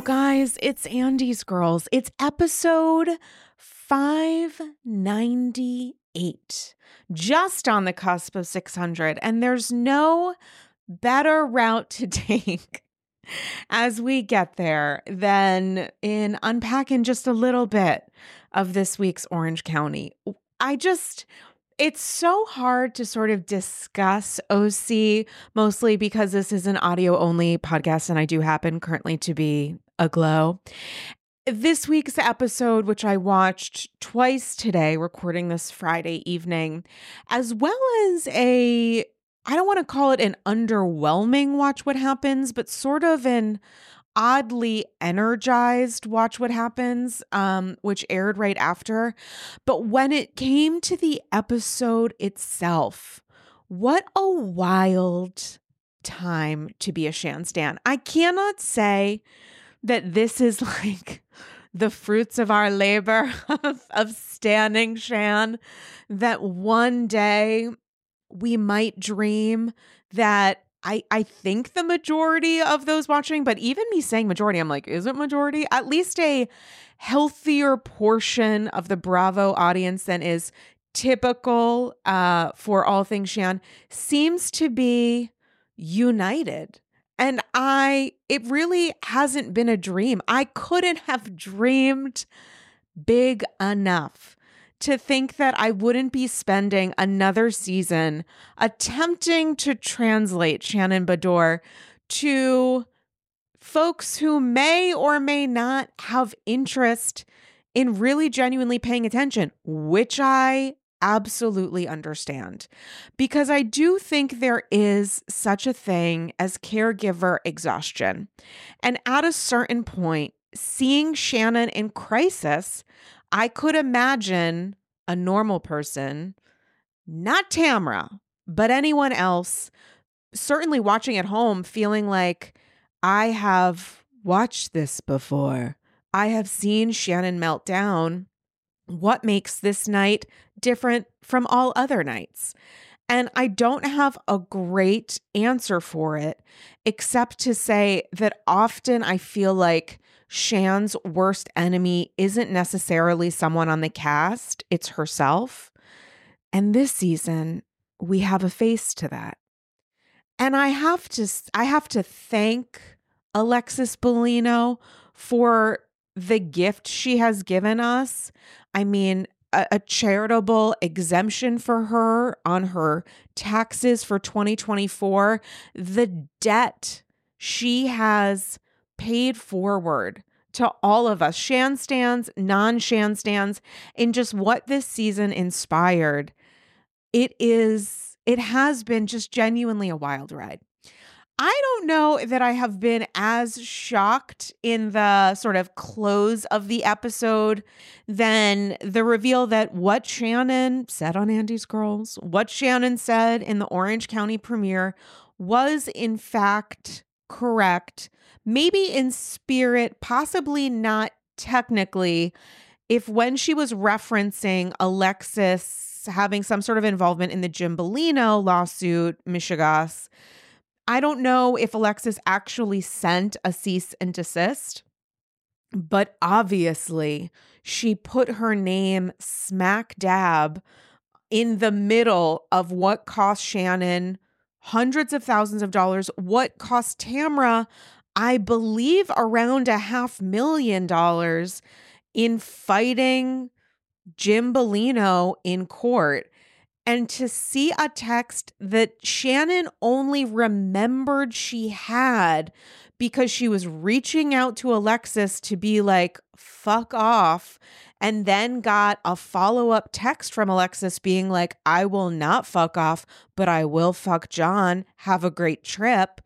guys, it's Andy's Girls. It's episode 598, just on the cusp of 600. And there's no better route to take as we get there than in unpacking just a little bit of this week's Orange County. It's so hard to sort of discuss OC, mostly because this is an audio only podcast and I do happen currently to be aglow. This week's episode, which I watched twice today, recording this Friday evening, as well as I don't want to call it an underwhelming watch what happens, but sort of an oddly energized Watch What Happens, which aired right after. But when it came to the episode itself, what a wild time to be a Shan stan. I cannot say that this is like the fruits of our labor of standing Shan, that one day we might dream that I think the majority of those watching, but even me saying majority, I'm like, is it majority? At least a healthier portion of the Bravo audience than is typical for all things Shan seems to be united. And it really hasn't been a dream. I couldn't have dreamed big enough to think that I wouldn't be spending another season attempting to translate Shannon Beador to folks who may or may not have interest in really genuinely paying attention, which I absolutely understand. Because I do think there is such a thing as caregiver exhaustion. And at a certain point, seeing Shannon in crisis, I could imagine a normal person, not Tamra, but anyone else, certainly watching at home, feeling like, I have watched this before. I have seen Shannon melt down. What makes this night different from all other nights? And I don't have a great answer for it, except to say that often I feel like Shan's worst enemy isn't necessarily someone on the cast, it's herself. And this season, we have a face to that. And I have to thank Alexis Bellino for the gift she has given us. I mean, a charitable exemption for her on her taxes for 2024. The debt she has paid forward to all of us, Shan stans, non-Shan stans, in just what this season inspired. It has been just genuinely a wild ride. I don't know that I have been as shocked in the sort of close of the episode than the reveal that what Shannon said on Andy's Girls, what Shannon said in the Orange County premiere was in fact correct. Maybe in spirit, possibly not technically, if when she was referencing Alexis having some sort of involvement in the Jim Bellino lawsuit, Michigas, I don't know if Alexis actually sent a cease and desist, but obviously she put her name smack dab in the middle of what cost Shannon hundreds of thousands of dollars, what cost Tamra, I believe, around $500,000 in fighting Jim Bellino in court. And to see a text that Shannon only remembered she had because she was reaching out to Alexis to be like, fuck off, and then got a follow-up text from Alexis being like, I will not fuck off, but I will fuck John. Have a great trip,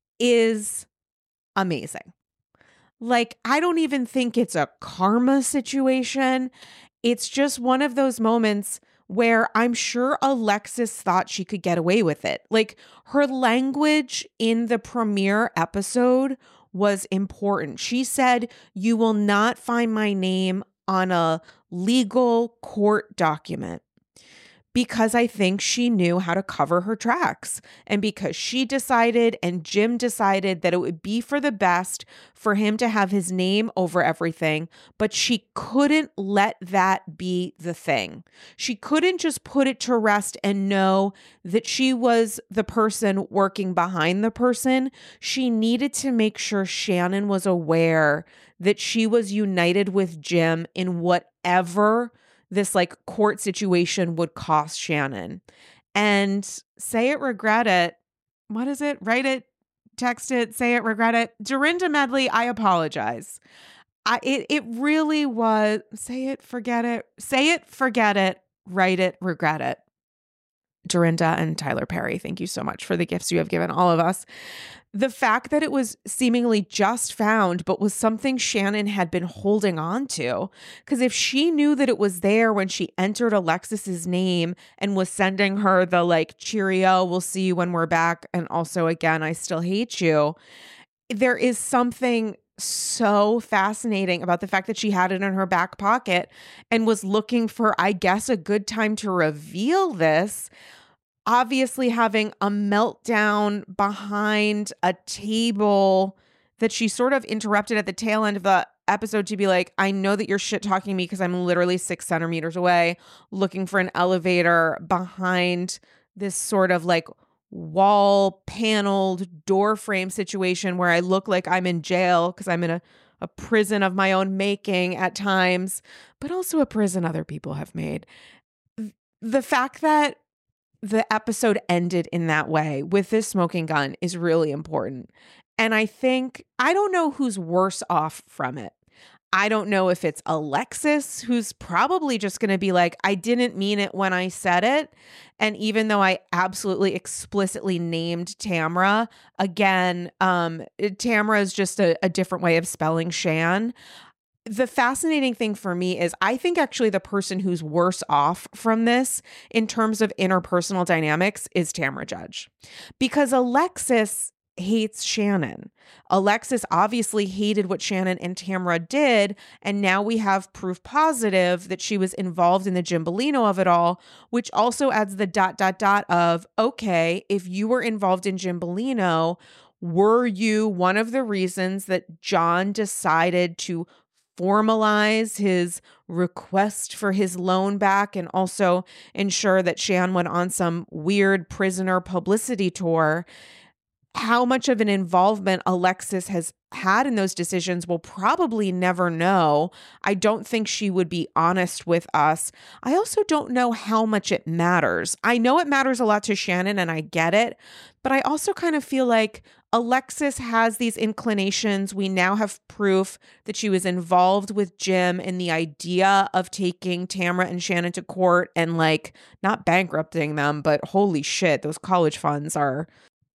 is amazing. Like, I don't even think it's a karma situation. It's just one of those moments where I'm sure Alexis thought she could get away with it. Like, her language in the premiere episode was important. She said, you will not find my name on a legal court document, because I think she knew how to cover her tracks. And because she decided and Jim decided that it would be for the best for him to have his name over everything, but she couldn't let that be the thing. She couldn't just put it to rest and know that she was the person working behind the person. She needed to make sure Shannon was aware that she was united with Jim in whatever this like court situation would cost Shannon. And say it, regret it. What is it? Write it, text it, say it, regret it. Dorinda Medley, I apologize. It really was say it, forget it, write it, regret it. Dorinda and Tyler Perry, thank you so much for the gifts you have given all of us. The fact that it was seemingly just found, but was something Shannon had been holding on to. Because if she knew that it was there when she entered Alexis's name and was sending her the like, cheerio, we'll see you when we're back. And also, again, I still hate you. There is something so fascinating about the fact that she had it in her back pocket and was looking for, I guess, a good time to reveal this. Obviously having a meltdown behind a table that she sort of interrupted at the tail end of the episode to be like, I know that you're shit talking me because I'm literally 6 centimeters away, looking for an elevator behind this sort of like wall paneled door frame situation where I look like I'm in jail because I'm in a prison of my own making at times, but also a prison other people have made. The fact that the episode ended in that way with this smoking gun is really important. And I don't know who's worse off from it. I don't know if it's Alexis, who's probably just going to be like, I didn't mean it when I said it. And even though I absolutely explicitly named Tamra, again, Tamra is just a different way of spelling Shan. The fascinating thing for me is I think actually the person who's worse off from this in terms of interpersonal dynamics is Tamra Judge, because Alexis hates Shannon. Alexis obviously hated what Shannon and Tamra did, and now we have proof positive that she was involved in the Jim Bellino of it all, which also adds the ... of, okay, if you were involved in Jim Bellino, were you one of the reasons that John decided to formalize his request for his loan back and also ensure that Shan went on some weird prisoner publicity tour? How much of an involvement Alexis has had in those decisions we'll probably never know. I don't think she would be honest with us. I also don't know how much it matters. I know it matters a lot to Shannon and I get it, but I also kind of feel like Alexis has these inclinations. We now have proof that she was involved with Jim in the idea of taking Tamra and Shannon to court and like not bankrupting them, but holy shit, those college funds are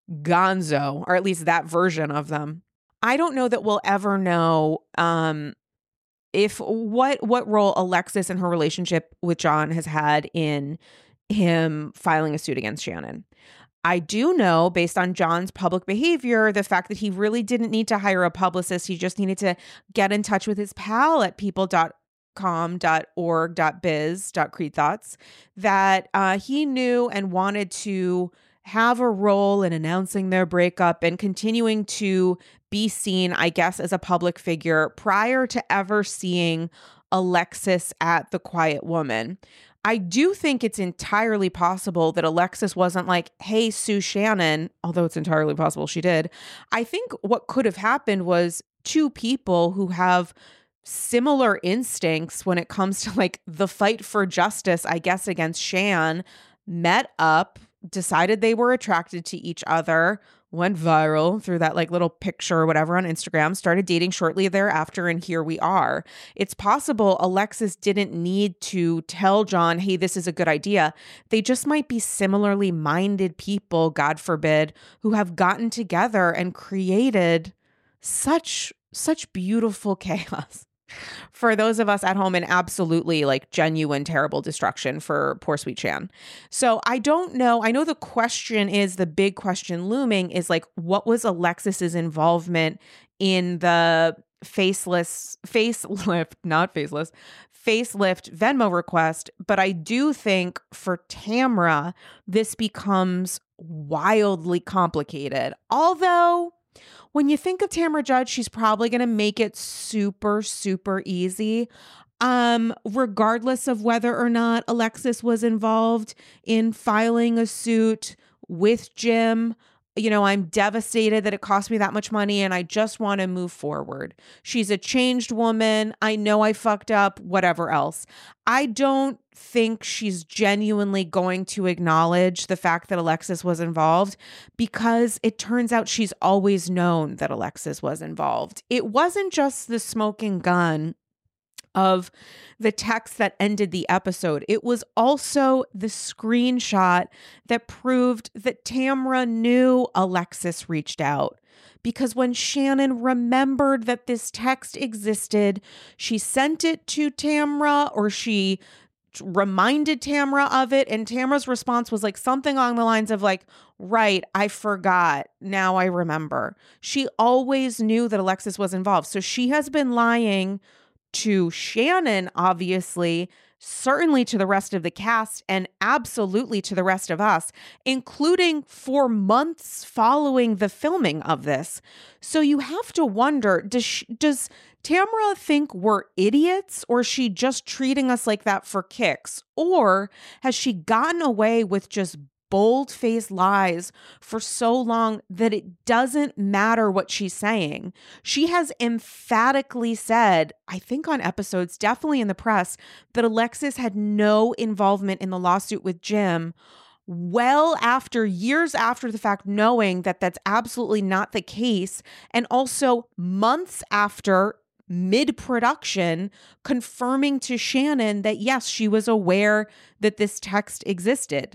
gonzo, or at least that version of them. I don't know that we'll ever know if what role Alexis and her relationship with John has had in him filing a suit against Shannon. I do know, based on John's public behavior, the fact that he really didn't need to hire a publicist. He just needed to get in touch with his pal at people.com.org.biz.creedthoughts, that he knew and wanted to have a role in announcing their breakup and continuing to be seen, I guess, as a public figure prior to ever seeing Alexis at The Quiet Woman. I do think it's entirely possible that Alexis wasn't like, hey, sue Shannon, although it's entirely possible she did. I think what could have happened was two people who have similar instincts when it comes to like the fight for justice, I guess, against Shan, met up, decided they were attracted to each other, went viral through that like little picture or whatever on Instagram, started dating shortly thereafter, and here we are. It's possible Alexis didn't need to tell John, hey, this is a good idea. They just might be similarly minded people, God forbid, who have gotten together and created such beautiful chaos for those of us at home, and absolutely like genuine terrible destruction for poor sweet Shan. So I don't know. I know the question is, the big question looming is like, what was Alexis's involvement in the facelift Venmo request. But I do think for Tamra, this becomes wildly complicated. Although when you think of Tamra Judge, she's probably going to make it super, super easy. Regardless of whether or not Alexis was involved in filing a suit with Jim. I'm devastated that it cost me that much money and I just want to move forward. She's a changed woman. I know I fucked up, whatever else. I don't think she's genuinely going to acknowledge the fact that Alexis was involved because it turns out she's always known that Alexis was involved. It wasn't just the smoking gun of the text that ended the episode. It was also the screenshot that proved that Tamra knew Alexis reached out. Because when Shannon remembered that this text existed, she sent it to Tamra, or she reminded Tamra of it. And Tamra's response was like something along the lines of like, right, I forgot. Now I remember. She always knew that Alexis was involved. So she has been lying to Shannon, obviously, certainly to the rest of the cast, and absolutely to the rest of us, including for months following the filming of this. So you have to wonder, does Tamra think we're idiots, or is she just treating us like that for kicks? Or has she gotten away with just bold-faced lies for so long that it doesn't matter what she's saying? She has emphatically said, I think on episodes, definitely in the press, that Alexis had no involvement in the lawsuit with Jim, well after, years after the fact, knowing that that's absolutely not the case, and also months after, mid-production, confirming to Shannon that yes, she was aware that this text existed.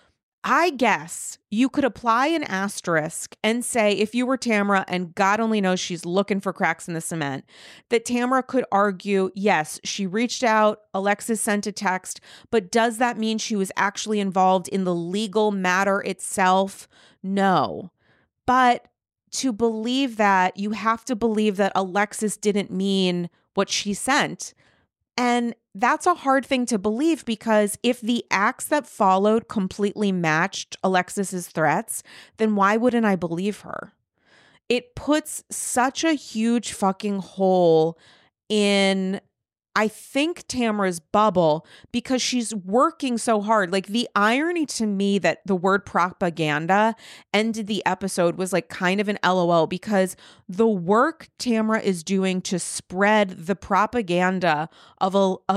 I guess you could apply an asterisk and say, if you were Tamra, and God only knows she's looking for cracks in the cement, that Tamra could argue, yes, she reached out, Alexis sent a text, but does that mean she was actually involved in the legal matter itself? No. But to believe that, you have to believe that Alexis didn't mean what she sent. And that's a hard thing to believe, because if the acts that followed completely matched Alexis's threats, then why wouldn't I believe her? It puts such a huge fucking hole in, I think, Tamra's bubble, because she's working so hard. Like, the irony to me that the word propaganda ended the episode was like kind of an LOL, because the work Tamra is doing to spread the propaganda of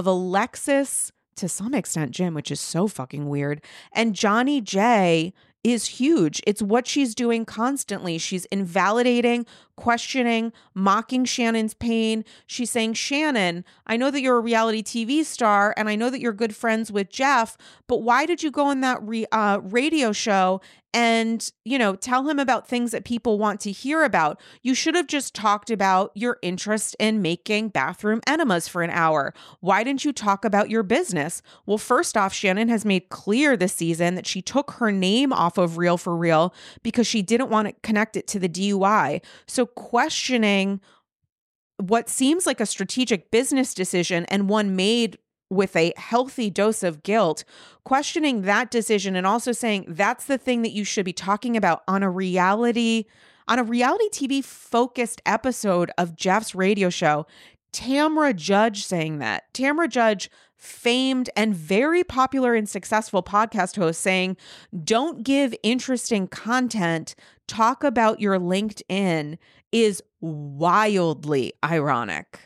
Alexis, to some extent Jim, which is so fucking weird, and Johnny J is huge. It's what she's doing constantly. She's invalidating, questioning, mocking Shannon's pain. She's saying, Shannon, I know that you're a reality TV star and I know that you're good friends with Jeff, but why did you go on that radio show and, tell him about things that people want to hear about? You should have just talked about your interest in making bathroom enemas for an hour. Why didn't you talk about your business? Well, first off, Shannon has made clear this season that she took her name off of Real for Real because she didn't want to connect it to the DUI. So questioning what seems like a strategic business decision, and one made with a healthy dose of guilt, questioning that decision and also saying that's the thing that you should be talking about on a reality TV focused episode of Jeff's radio show. Tamra Judge saying that. Tamra Judge, famed and very popular and successful podcast host, saying, don't give interesting content, talk about your LinkedIn, is wildly ironic.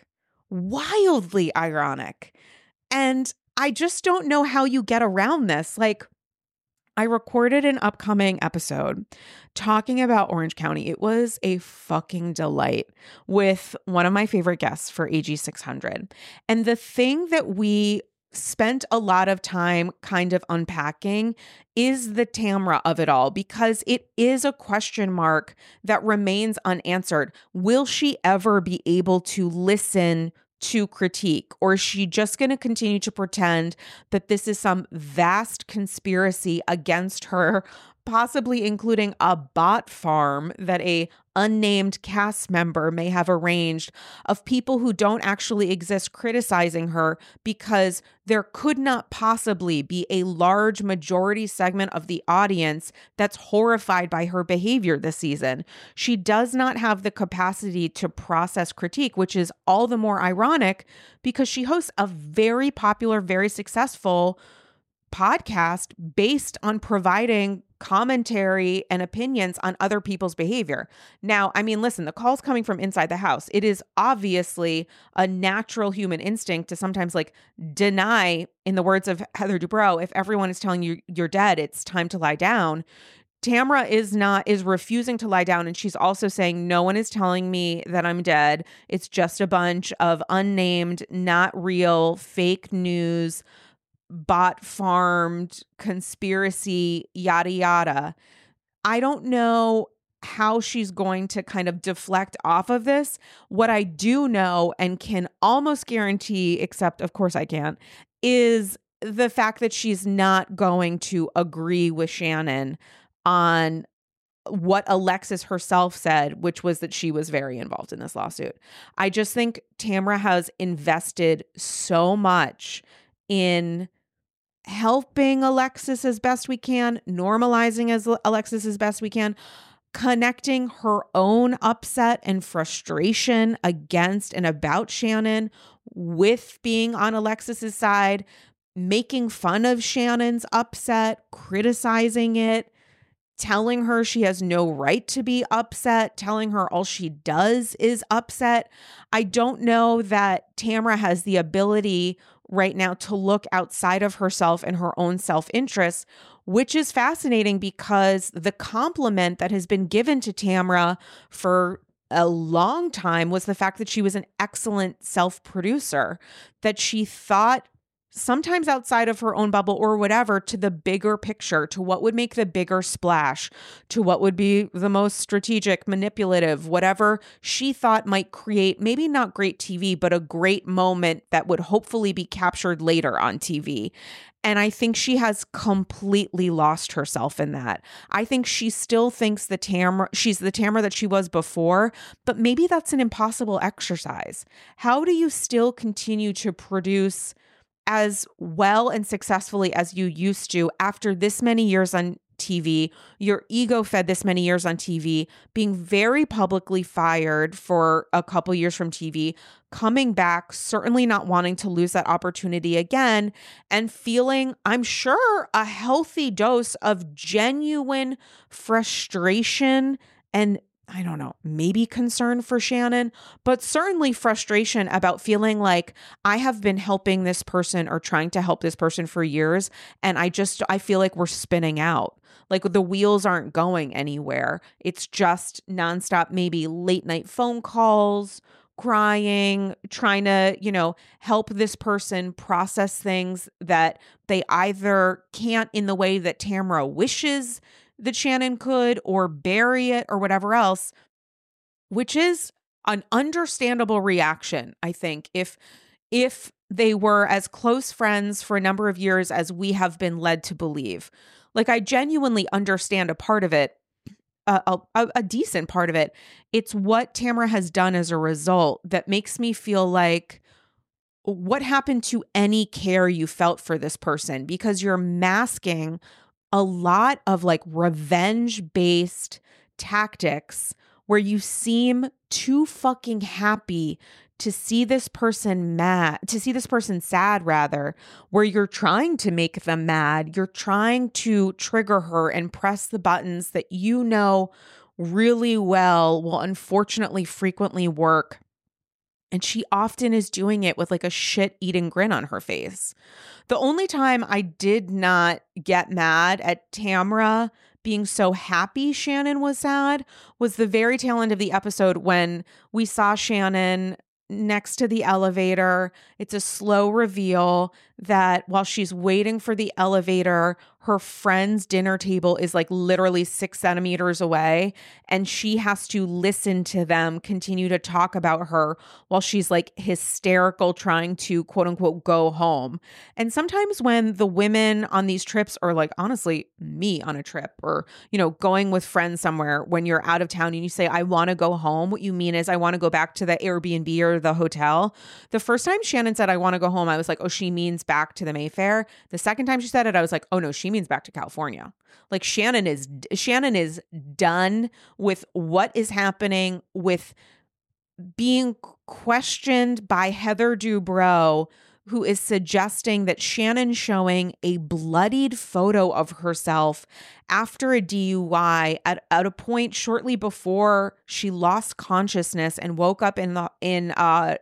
Wildly ironic. And I just don't know how you get around this. Like, I recorded an upcoming episode talking about Orange County. It was a fucking delight with one of my favorite guests for AG 600. And the thing that we spent a lot of time kind of unpacking is the Tamra of it all, because it is a question mark that remains unanswered. Will she ever be able to listen to critique, or is she just going to continue to pretend that this is some vast conspiracy against her possibly including a bot farm that a unnamed cast member may have arranged of people who don't actually exist criticizing her, because there could not possibly be a large majority segment of the audience that's horrified by her behavior this season. She does not have the capacity to process critique, which is all the more ironic because she hosts a very popular, very successful podcast based on providing commentary and opinions on other people's behavior. Now, I mean, listen, the call's coming from inside the house. It is obviously a natural human instinct to sometimes like deny, in the words of Heather Dubrow, if everyone is telling you you're dead, it's time to lie down. Tamra is refusing to lie down. And she's also saying, no one is telling me that I'm dead. It's just a bunch of unnamed, not real, fake news, bot farmed conspiracy, yada, yada. I don't know how she's going to kind of deflect off of this. What I do know and can almost guarantee, except of course I can't, is the fact that she's not going to agree with Shannon on what Alexis herself said, which was that she was very involved in this lawsuit. I just think Tamra has invested so much in helping Alexis as best we can, normalizing as Alexis as best we can, connecting her own upset and frustration against and about Shannon with being on Alexis's side, making fun of Shannon's upset, criticizing it, telling her she has no right to be upset, telling her all she does is upset. I don't know that Tamra has the ability right now to look outside of herself and her own self-interest, which is fascinating because the compliment that has been given to Tamra for a long time was the fact that she was an excellent self-producer, that she thought sometimes outside of her own bubble or whatever, to the bigger picture, to what would make the bigger splash, to what would be the most strategic, manipulative, whatever she thought might create maybe not great TV, but a great moment that would hopefully be captured later on TV. And I think she has completely lost herself in that. I think she still thinks she's the Tamra that she was before, but maybe that's an impossible exercise. How do you still continue to produce as well and successfully as you used to after this many years on TV, your ego fed this many years on TV, being very publicly fired for a couple years from TV, coming back, certainly not wanting to lose that opportunity again, and feeling, I'm sure, a healthy dose of genuine frustration and, I don't know, maybe concern for Shannon, but certainly frustration about feeling like I have been helping this person or trying to help this person for years. And I feel like we're spinning out. Like the wheels aren't going anywhere. It's just nonstop, maybe late night phone calls, crying, trying to, help this person process things that they either can't in the way that Tamra wishes that Shannon could, or bury it or whatever else, which is an understandable reaction, I think, if they were as close friends for a number of years as we have been led to believe. Like, I genuinely understand a part of it, a decent part of it. It's what Tamra has done as a result that makes me feel like, what happened to any care you felt for this person? Because you're masking a lot of like revenge-based tactics where you seem too fucking happy to see this person sad rather, where you're trying to make them mad. You're trying to trigger her and press the buttons that you know really well will unfortunately frequently work. And she often is doing it with like a shit-eating grin on her face. The only time I did not get mad at Tamra being so happy Shannon was sad was the very tail end of the episode when we saw Shannon next to the elevator. It's a slow reveal that while she's waiting for the elevator, her friend's dinner table is like literally 6 centimeters away, and she has to listen to them continue to talk about her while she's like hysterical trying to quote unquote go home. And sometimes when the women on these trips, or like honestly me on a trip, or going with friends somewhere, when you're out of town and you say I want to go home, what you mean is I want to go back to the Airbnb or the hotel. The first time Shannon said I want to go home, I was like, oh, she means back to the Mayfair. The second time she said it, I was like, oh no, she means back to California. Like Shannon is done with what is happening with being questioned by Heather Dubrow, who is suggesting that Shannon showing a bloodied photo of herself after a DUI at a point shortly before she lost consciousness and woke up in a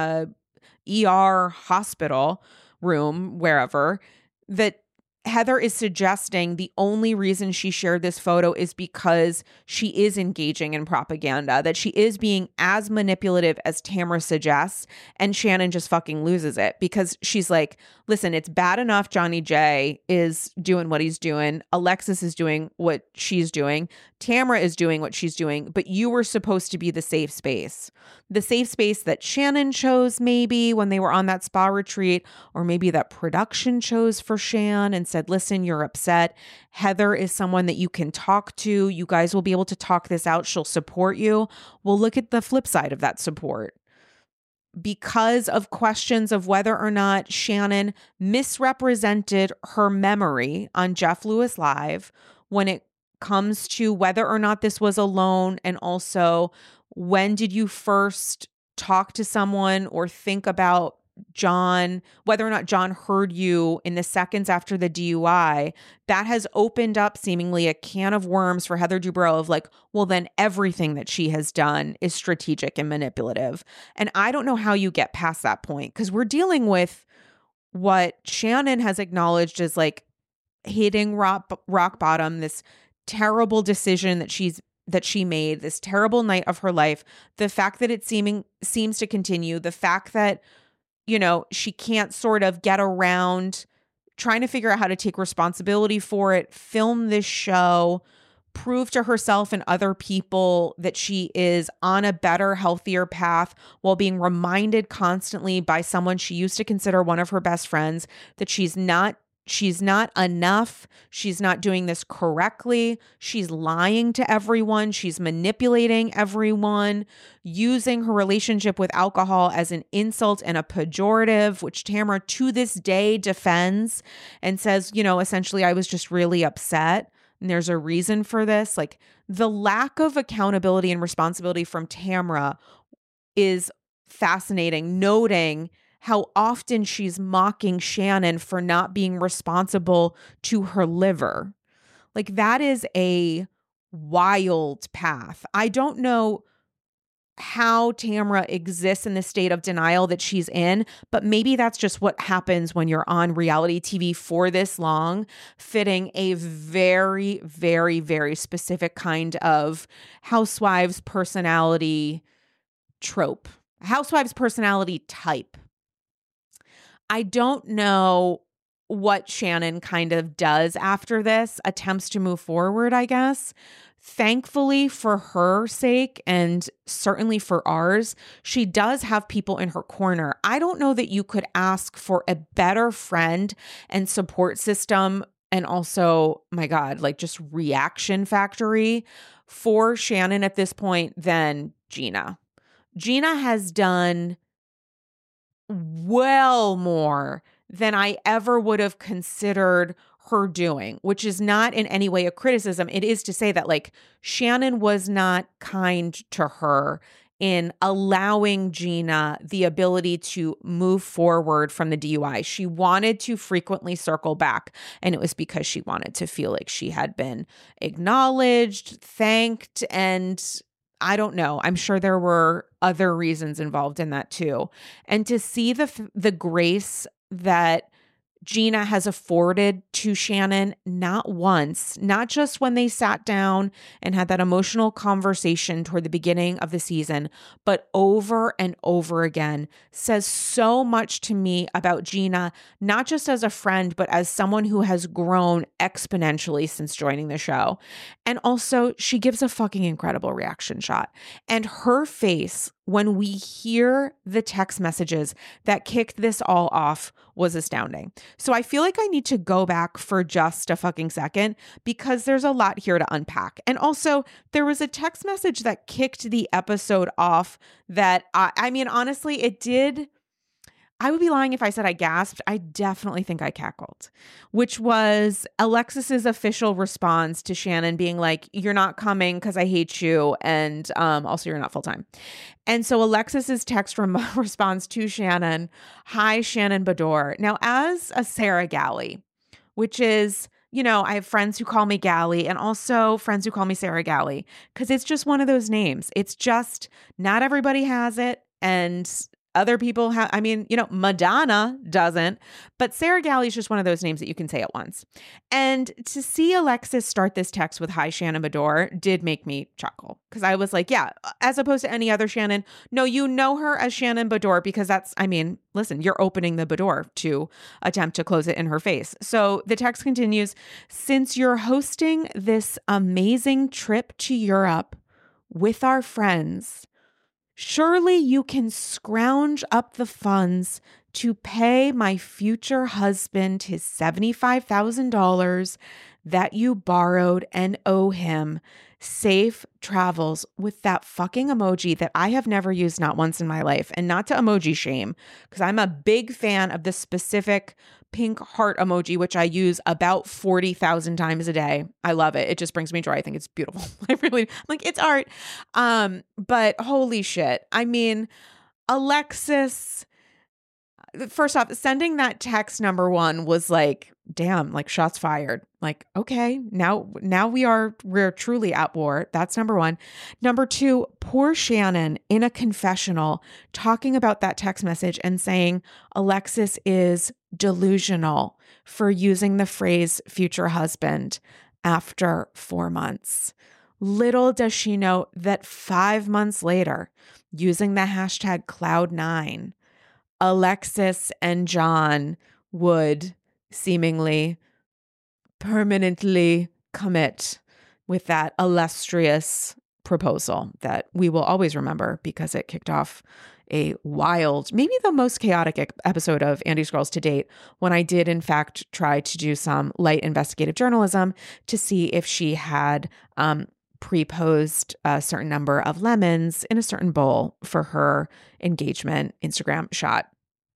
ER hospital room, wherever, that Heather is suggesting the only reason she shared this photo is because she is engaging in propaganda, that she is being as manipulative as Tamra suggests, and Shannon just fucking loses it because she's like, listen, it's bad enough Johnny J is doing what he's doing, Alexis is doing what she's doing, Tamra is doing what she's doing, but you were supposed to be the safe space. The safe space that Shannon chose maybe when they were on that spa retreat, or maybe that production chose for Shan and said, listen, you're upset. Heather is someone that you can talk to. You guys will be able to talk this out. She'll support you. Well, look at the flip side of that support. Because of questions of whether or not Shannon misrepresented her memory on Jeff Lewis Live when it comes to whether or not this was a loan, and also when did you first talk to someone or think about John, whether or not John heard you in the seconds after the DUI, that has opened up seemingly a can of worms for Heather Dubrow of like, well, then everything that she has done is strategic and manipulative. And I don't know how you get past that point, because we're dealing with what Shannon has acknowledged as like hitting rock bottom, this terrible decision that she made, this terrible night of her life, the fact that it seems to continue, the fact that she can't sort of get around trying to figure out how to take responsibility for it, film this show, prove to herself and other people that she is on a better, healthier path, while being reminded constantly by someone she used to consider one of her best friends that she's not enough. She's not doing this correctly. She's lying to everyone. She's manipulating everyone, using her relationship with alcohol as an insult and a pejorative, which Tamra to this day defends and says, essentially, I was just really upset. And there's a reason for this. Like, the lack of accountability and responsibility from Tamra is fascinating, noting how often she's mocking Shannon for not being responsible to her liver. Like, that is a wild path. I don't know how Tamra exists in the state of denial that she's in, but maybe that's just what happens when you're on reality TV for this long, fitting a very, very, very specific kind of housewives personality trope, housewives personality type. I don't know what Shannon kind of does after this, attempts to move forward, I guess. Thankfully for her sake, and certainly for ours, she does have people in her corner. I don't know that you could ask for a better friend and support system, and also, my God, like just reaction factory for Shannon at this point than Gina. Gina has done well more than I ever would have considered her doing, which is not in any way a criticism. It is to say that like Shannon was not kind to her in allowing Gina the ability to move forward from the DUI. She wanted to frequently circle back, and it was because she wanted to feel like she had been acknowledged, thanked, and I don't know. I'm sure there were other reasons involved in that too. And to see the grace that Gina has afforded to Shannon not once, not just when they sat down and had that emotional conversation toward the beginning of the season, but over and over again, says so much to me about Gina, not just as a friend, but as someone who has grown exponentially since joining the show. And also, she gives a fucking incredible reaction shot. And her face when we hear the text messages that kicked this all off was astounding. So I feel like I need to go back for just a fucking second because there's a lot here to unpack. And also, there was a text message that kicked the episode off that I mean, honestly, it did. I would be lying if I said I gasped. I definitely think I cackled, which was Alexis's official response to Shannon being like, "You're not coming because I hate you. And also you're not full time." And so Alexis's text response to Shannon, "Hi, Shannon Beador." Now, as a Sarah Galley, which is, you know, I have friends who call me Galley and also friends who call me Sarah Galley because it's just one of those names. It's just not everybody has it. And other people have, I mean, you know, Madonna doesn't, but Sarah Galley is just one of those names that you can say at once. And to see Alexis start this text with "Hi, Shannon Beador" did make me chuckle because I was like, yeah, as opposed to any other Shannon. No, you know her as Shannon Beador because that's, I mean, listen, you're opening the Beador to attempt to close it in her face. So the text continues, "Since you're hosting this amazing trip to Europe with our friends, surely you can scrounge up the funds to pay my future husband his $75,000 that you borrowed and owe him. Safe travels," with that fucking emoji that I have never used not once in my life. And not to emoji shame, because I'm a big fan of the specific pink heart emoji, which I use about 40,000 times a day. I love it. It just brings me joy. I think it's beautiful. I'm like, it's art. But holy shit. I mean, Alexis, first off, sending that text, number one, was like, damn, like shots fired. Like, okay, now we're truly at war. That's number one. Number two, poor Shannon in a confessional talking about that text message and saying Alexis is delusional for using the phrase future husband after 4 months. Little does she know that 5 months later, using the hashtag Cloud9, Alexis and John would seemingly permanently commit with that illustrious proposal that we will always remember because it kicked off a wild, maybe the most chaotic episode of Andy's Girls to date, when I did in fact try to do some light investigative journalism to see if she had pre-posed a certain number of lemons in a certain bowl for her engagement Instagram shot.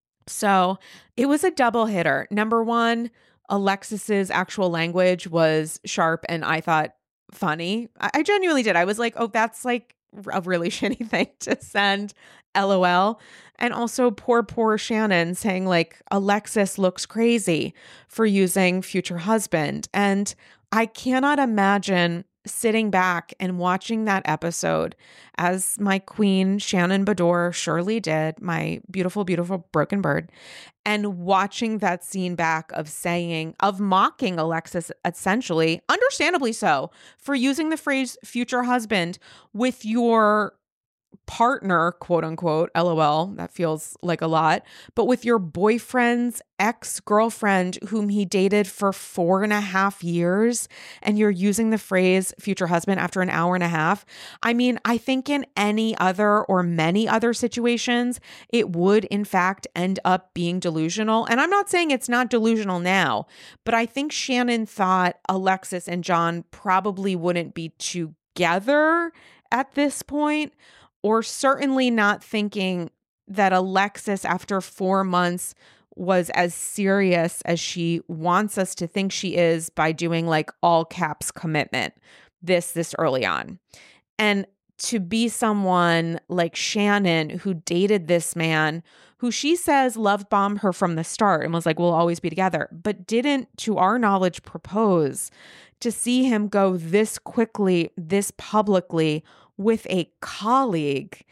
So it was a double hitter. Number one, Alexis's actual language was sharp and I thought funny. I genuinely did. I was like, oh, that's like a really shitty thing to send. LOL. And also poor Shannon saying like, Alexis looks crazy for using future husband. And I cannot imagine sitting back and watching that episode as my queen Shannon Beador surely did, my beautiful, beautiful broken bird, and watching that scene back of mocking Alexis, essentially, understandably so, for using the phrase future husband with your partner, quote unquote, LOL, that feels like a lot, but with your boyfriend's ex-girlfriend whom he dated for 4.5 years, and you're using the phrase future husband after an hour and a half. I mean, I think in any other or many other situations, it would in fact end up being delusional. And I'm not saying it's not delusional now, but I think Shannon thought Alexis and John probably wouldn't be together at this point, or certainly not thinking that Alexis, after 4 months, was as serious as she wants us to think she is by doing like all caps commitment this early on. And to be someone like Shannon who dated this man who she says love bombed her from the start and was like, we'll always be together, but didn't, to our knowledge, propose, to see him go this quickly, this publicly with a colleague,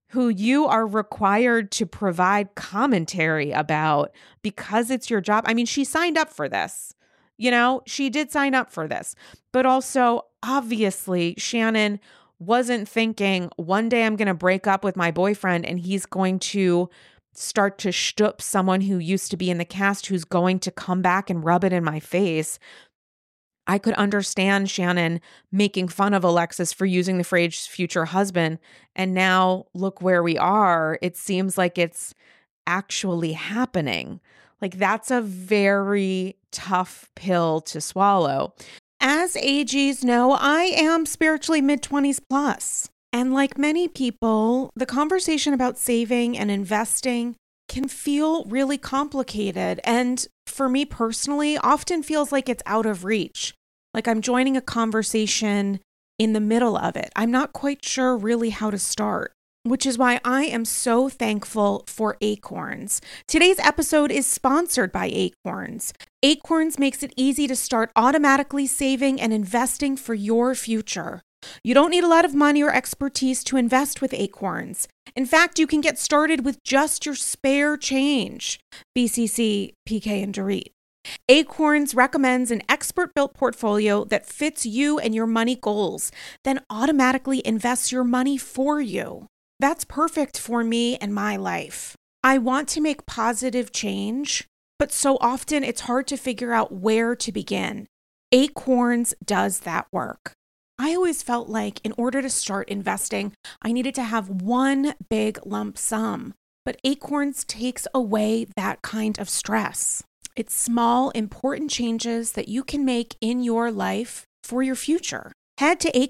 who you are required to provide commentary about because it's your job. I mean, she signed up for this. She did sign up for this. But also, obviously, Shannon wasn't thinking one day I'm going to break up with my boyfriend and he's going to start to shtup someone who used to be in the cast who's going to come back and rub it in my face. I could understand Shannon making fun of Alexis for using the phrase future husband. And now look where we are. It seems like it's actually happening. Like, that's a very tough pill to swallow. As AGs know, I am spiritually mid-20s plus. And like many people, the conversation about saving and investing can feel really complicated. And for me personally, often feels like it's out of reach. Like I'm joining a conversation in the middle of it. I'm not quite sure really how to start, which is why I am so thankful for Acorns. Today's episode is sponsored by Acorns. Acorns makes it easy to start automatically saving and investing for your future. You don't need a lot of money or expertise to invest with Acorns. In fact, you can get started with just your spare change. BCC, PK, and Dorit. Acorns recommends an expert-built portfolio that fits you and your money goals, then automatically invests your money for you. That's perfect for me and my life. I want to make positive change, but so often it's hard to figure out where to begin. Acorns does that work. I always felt like in order to start investing, I needed to have one big lump sum, but Acorns takes away that kind of stress. It's small, important changes that you can make in your life for your future. Head to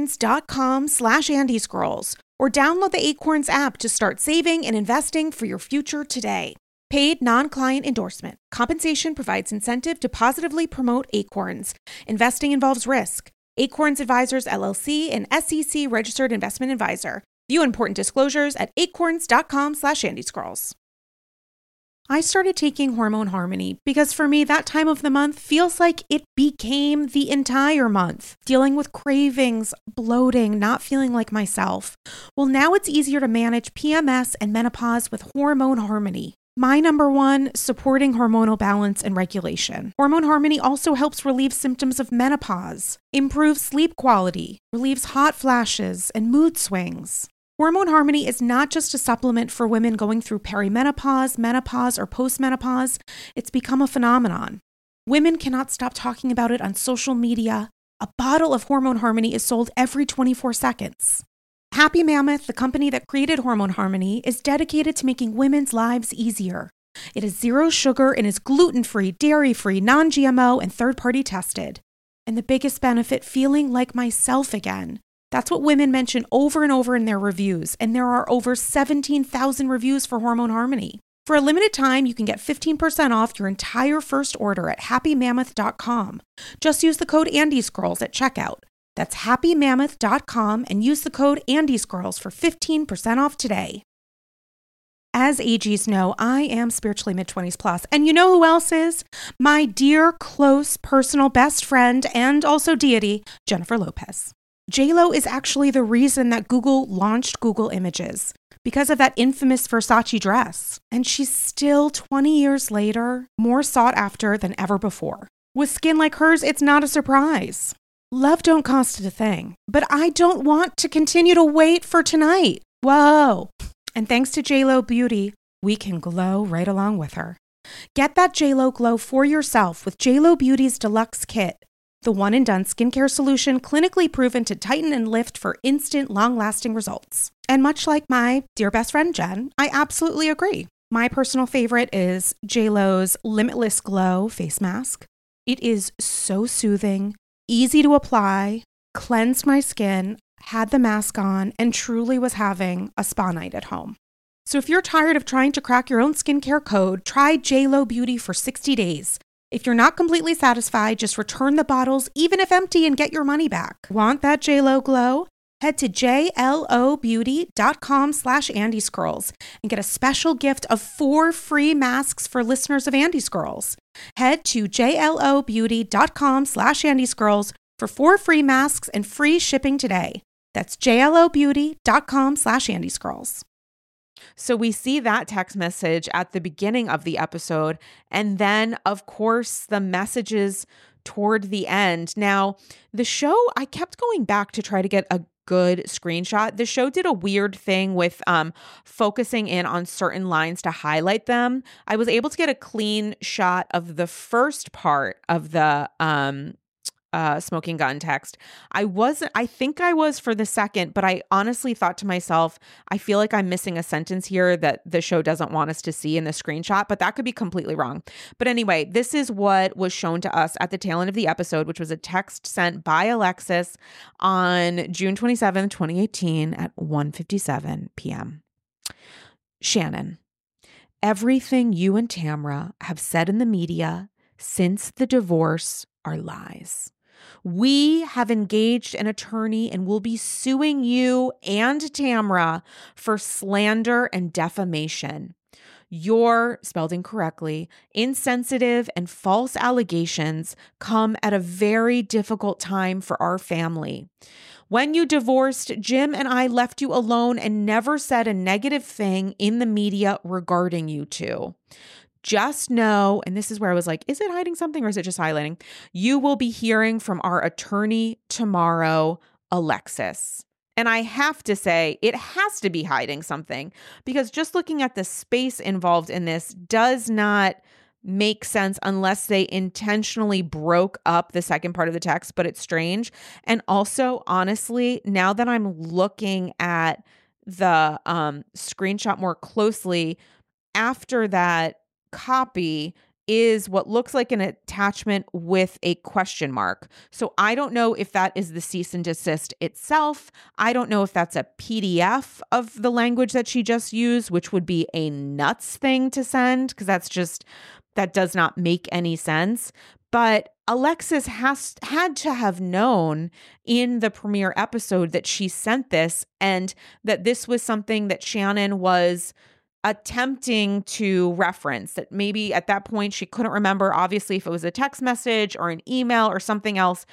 acorns.com/AndyScrolls or download the Acorns app to start saving and investing for your future today. Paid non-client endorsement. Compensation provides incentive to positively promote Acorns. Investing involves risk. Acorns Advisors, LLC, an SEC registered investment advisor. View important disclosures at acorns.com/AndyScrolls. I started taking Hormone Harmony because for me, that time of the month feels like it became the entire month. Dealing with cravings, bloating, not feeling like myself. Well, now it's easier to manage PMS and menopause with Hormone Harmony. My number one, supporting hormonal balance and regulation. Hormone Harmony also helps relieve symptoms of menopause, improves sleep quality, relieves hot flashes and mood swings. Hormone Harmony is not just a supplement for women going through perimenopause, menopause, or postmenopause. It's become a phenomenon. Women cannot stop talking about it on social media. A bottle of Hormone Harmony is sold every 24 seconds. Happy Mammoth, the company that created Hormone Harmony, is dedicated to making women's lives easier. It is 0 sugar and is gluten-free, dairy-free, non-GMO, and third-party tested. And the biggest benefit, feeling like myself again. That's what women mention over and over in their reviews, and there are over 17,000 reviews for Hormone Harmony. For a limited time, you can get 15% off your entire first order at happymammoth.com. Just use the code AndyScrolls at checkout. That's happymammoth.com and use the code AndyScrolls for 15% off today. As AGs know, I am spiritually mid-20s plus, and you know who else is? My dear, close, personal best friend and also deity, Jennifer Lopez. J-Lo is actually the reason that Google launched Google Images because of that infamous Versace dress. And she's still 20 years later, more sought after than ever before. With skin like hers, it's not a surprise. Love don't cost a thing, but I don't want to continue to wait for tonight. Whoa. And thanks to J-Lo Beauty, we can glow right along with her. Get that J-Lo glow for yourself with J-Lo Beauty's Deluxe Kit. The one-and-done skincare solution clinically proven to tighten and lift for instant, long-lasting results. And much like my dear best friend Jen, I absolutely agree. My personal favorite is J-Lo's Limitless Glow face mask. It is so soothing, easy to apply, cleansed my skin, had the mask on, and truly was having a spa night at home. So if you're tired of trying to crack your own skincare code, try J-Lo Beauty for 60 days. If you're not completely satisfied, just return the bottles, even if empty, and get your money back. Want that J-Lo glow? Head to jlobeauty.com/AndyScrolls and get a special gift of 4 free masks for listeners of Andy Scrolls. Head to jlobeauty.com/AndyScrolls for 4 free masks and free shipping today. That's jlobeauty.com/AndyScrolls. So we see that text message at the beginning of the episode. And then, of course, the messages toward the end. Now, the show, I kept going back to try to get a good screenshot. The show did a weird thing with focusing in on certain lines to highlight them. I was able to get a clean shot of the first part of the smoking gun text. I think I was for the second, but I honestly thought to myself, I feel like I'm missing a sentence here that the show doesn't want us to see in the screenshot, but that could be completely wrong. But anyway, this is what was shown to us at the tail end of the episode, which was a text sent by Alexis on June 27th, 2018 at 1:57 p.m. Shannon, everything you and Tamra have said in the media since the divorce are lies. We have engaged an attorney and will be suing you and Tamra for slander and defamation. Your, spelled incorrectly, insensitive and false allegations come at a very difficult time for our family. When you divorced, Jim and I left you alone and never said a negative thing in the media regarding you two. Just know, and this is where I was like, is it hiding something or is it just highlighting? You will be hearing from our attorney tomorrow, Alexis. And I have to say, it has to be hiding something because just looking at the space involved in this does not make sense unless they intentionally broke up the second part of the text, but it's strange. And also, honestly, now that I'm looking at the screenshot more closely, after that copy is what looks like an attachment with a question mark. So I don't know if that is the cease and desist itself. I don't know if that's a PDF of the language that she just used, which would be a nuts thing to send because that does not make any sense. But Alexis had to have known in the premiere episode that she sent this and that this was something that Shannon was attempting to reference, that maybe at that point she couldn't remember, obviously, if it was a text message or an email or something else.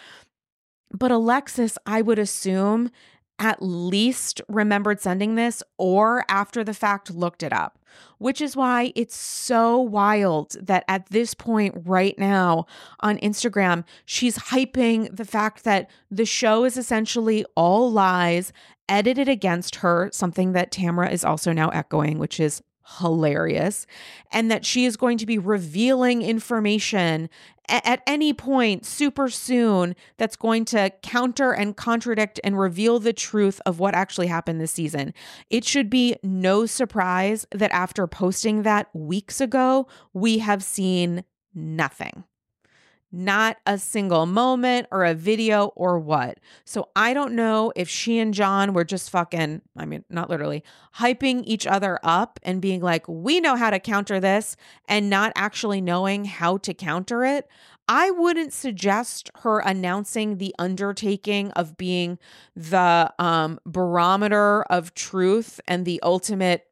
But Alexis, I would assume, at least remembered sending this or after the fact looked it up, which is why it's so wild that at this point right now on Instagram, she's hyping the fact that the show is essentially all lies, edited against her, something that Tamra is also now echoing, which is hilarious, and that she is going to be revealing information at any point super soon that's going to counter and contradict and reveal the truth of what actually happened this season. It should be no surprise that after posting that weeks ago, we have seen nothing. Not a single moment or a video or what. So I don't know if she and John were just fucking, I mean, not literally, hyping each other up and being like, we know how to counter this and not actually knowing how to counter it. I wouldn't suggest her announcing the undertaking of being the barometer of truth and the ultimate,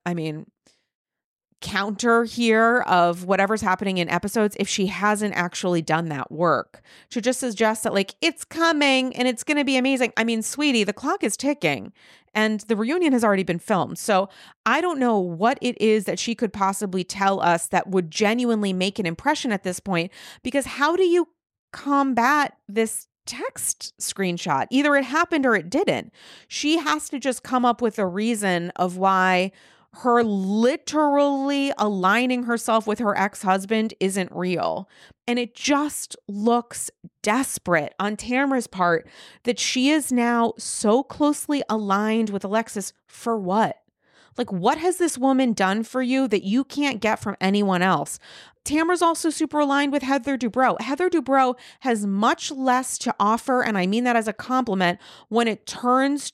counter here of whatever's happening in episodes if she hasn't actually done that work. To just suggest that like it's coming and it's going to be amazing. I mean, sweetie, the clock is ticking and the reunion has already been filmed. So I don't know what it is that she could possibly tell us that would genuinely make an impression at this point, because how do you combat this text screenshot? Either it happened or it didn't. She has to just come up with a reason of why her literally aligning herself with her ex-husband isn't real. And it just looks desperate on Tamra's part that she is now so closely aligned with Alexis for what? Like, what has this woman done for you that you can't get from anyone else? Tamra's also super aligned with Heather Dubrow. Heather Dubrow has much less to offer, and I mean that as a compliment, when it comes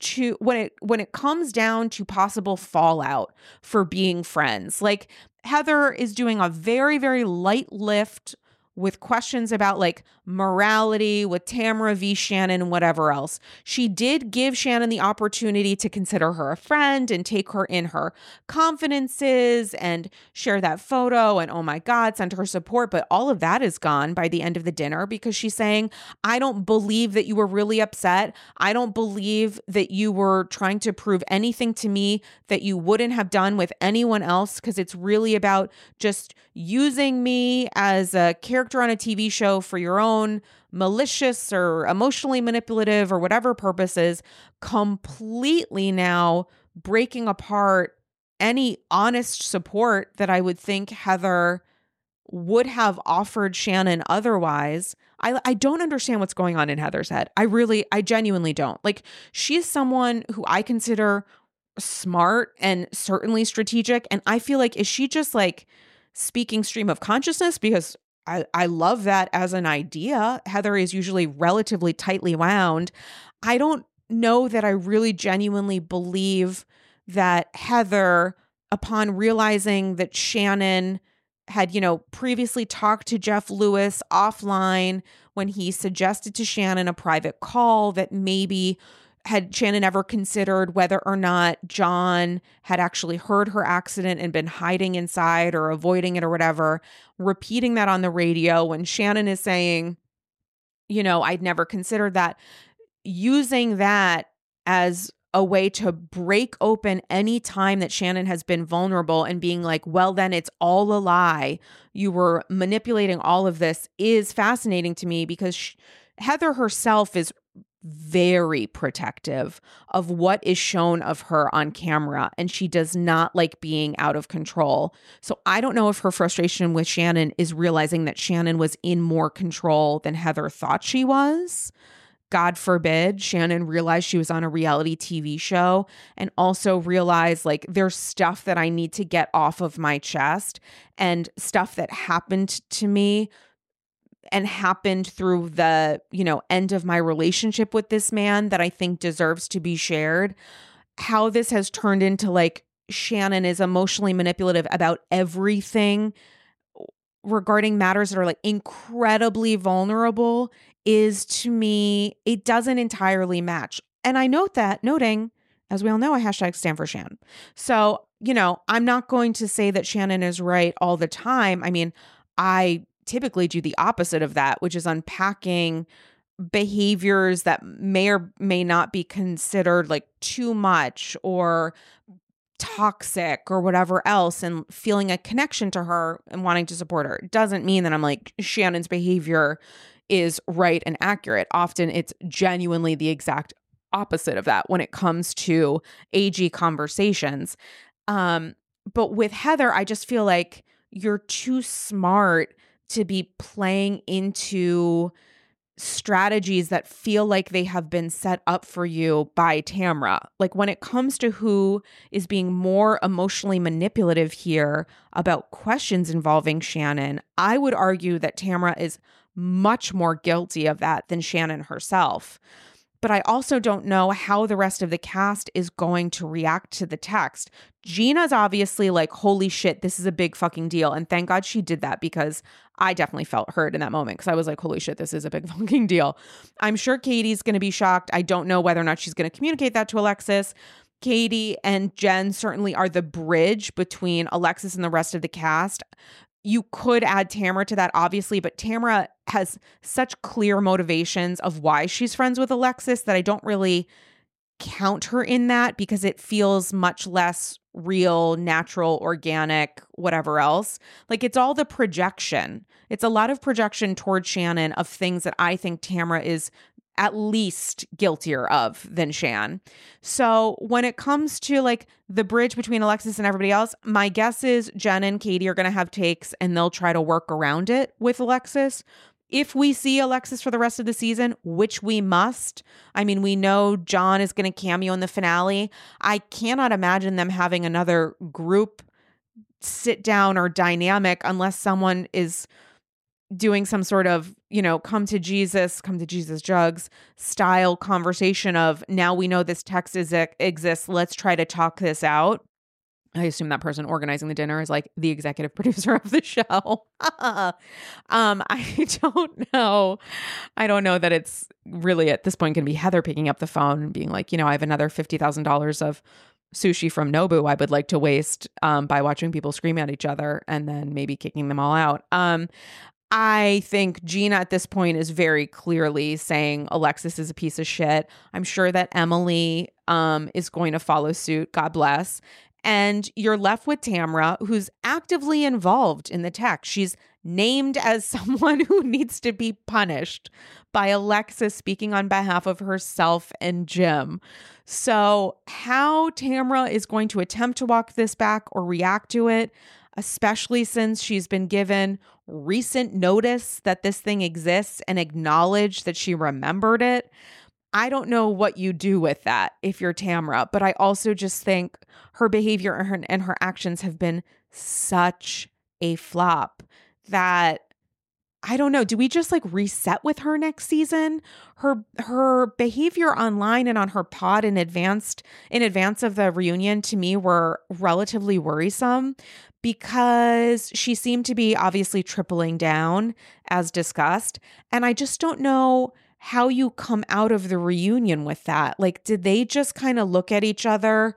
down to possible fallout for being friends. Like, Heather is doing a very, very light lift with questions about like morality with Tamra v. Shannon and whatever else. She did give Shannon the opportunity to consider her a friend and take her in her confidences and share that photo and, oh my God, send her support. But all of that is gone by the end of the dinner because she's saying, I don't believe that you were really upset. I don't believe that you were trying to prove anything to me that you wouldn't have done with anyone else, because it's really about just using me as a character on a TV show for your own malicious or emotionally manipulative or whatever purposes, completely now breaking apart any honest support that I would think Heather would have offered Shannon otherwise. I don't understand what's going on in Heather's head. I genuinely don't. Like, she's someone who I consider smart and certainly strategic. And I feel like, is she just like speaking stream of consciousness? Because I love that as an idea. Heather is usually relatively tightly wound. I don't know that I really genuinely believe that Heather, upon realizing that Shannon had, previously talked to Jeff Lewis offline when he suggested to Shannon a private call, that maybe had Shannon ever considered whether or not John had actually heard her accident and been hiding inside or avoiding it or whatever, repeating that on the radio when Shannon is saying, I'd never considered that, using that as a way to break open any time that Shannon has been vulnerable and being like, well, then it's all a lie. You were manipulating all of this, is fascinating to me, because Heather herself is very protective of what is shown of her on camera, and she does not like being out of control. So I don't know if her frustration with Shannon is realizing that Shannon was in more control than Heather thought she was. God forbid Shannon realized she was on a reality TV show and also realized, like, there's stuff that I need to get off of my chest and stuff that happened to me and happened through the, end of my relationship with this man that I think deserves to be shared. How this has turned into, like, Shannon is emotionally manipulative about everything regarding matters that are, like, incredibly vulnerable is, to me, it doesn't entirely match. And I noting, as we all know, I #stand for Shan. So, I'm not going to say that Shannon is right all the time. I mean, I typically do the opposite of that, which is unpacking behaviors that may or may not be considered like too much or toxic or whatever else, and feeling a connection to her and wanting to support her. It doesn't mean that I'm like, Shannon's behavior is right and accurate. Often it's genuinely the exact opposite of that when it comes to AG conversations. But with Heather, I just feel like you're too smart to be playing into strategies that feel like they have been set up for you by Tamra. Like, when it comes to who is being more emotionally manipulative here about questions involving Shannon, I would argue that Tamra is much more guilty of that than Shannon herself. But I also don't know how the rest of the cast is going to react to the text. Gina's obviously like, holy shit, this is a big fucking deal. And thank God she did that, because I definitely felt hurt in that moment, because I was like, holy shit, this is a big fucking deal. I'm sure Katie's going to be shocked. I don't know whether or not she's going to communicate that to Alexis. Katie and Jen certainly are the bridge between Alexis and the rest of the cast. You could add Tamra to that, obviously, but Tamra has such clear motivations of why she's friends with Alexis that I don't really count her in that, because it feels much less real, natural, organic, whatever else. Like, it's all the projection. It's a lot of projection towards Shannon of things that I think Tamra is at least guiltier of than Shan. So when it comes to like the bridge between Alexis and everybody else, my guess is Jen and Katie are going to have takes and they'll try to work around it with Alexis. If we see Alexis for the rest of the season, which we must, I mean, we know John is going to cameo in the finale. I cannot imagine them having another group sit down or dynamic unless someone is doing some sort of, come to Jesus jugs style conversation of, now we know this text exists, let's try to talk this out. I assume that person organizing the dinner is like the executive producer of the show. I don't know. I don't know that it's really at this point going to be Heather picking up the phone and being like, I have another $50,000 of sushi from Nobu I would like to waste by watching people scream at each other and then maybe kicking them all out. I think Gina at this point is very clearly saying Alexis is a piece of shit. I'm sure that Emily is going to follow suit. God bless. And you're left with Tamra, who's actively involved in the text. She's named as someone who needs to be punished by Alexis speaking on behalf of herself and Jim. So how Tamra is going to attempt to walk this back or react to it, especially since she's been given recent notice that this thing exists and acknowledge that she remembered it. I don't know what you do with that if you're Tamra, but I also just think her behavior and her actions have been such a flop that I don't know. Do we just like reset with her next season? Her behavior online and on her pod in advance of the reunion to me were relatively worrisome because she seemed to be obviously tripling down as discussed. And I just don't know how you come out of the reunion with that. Like, did they just kind of look at each other,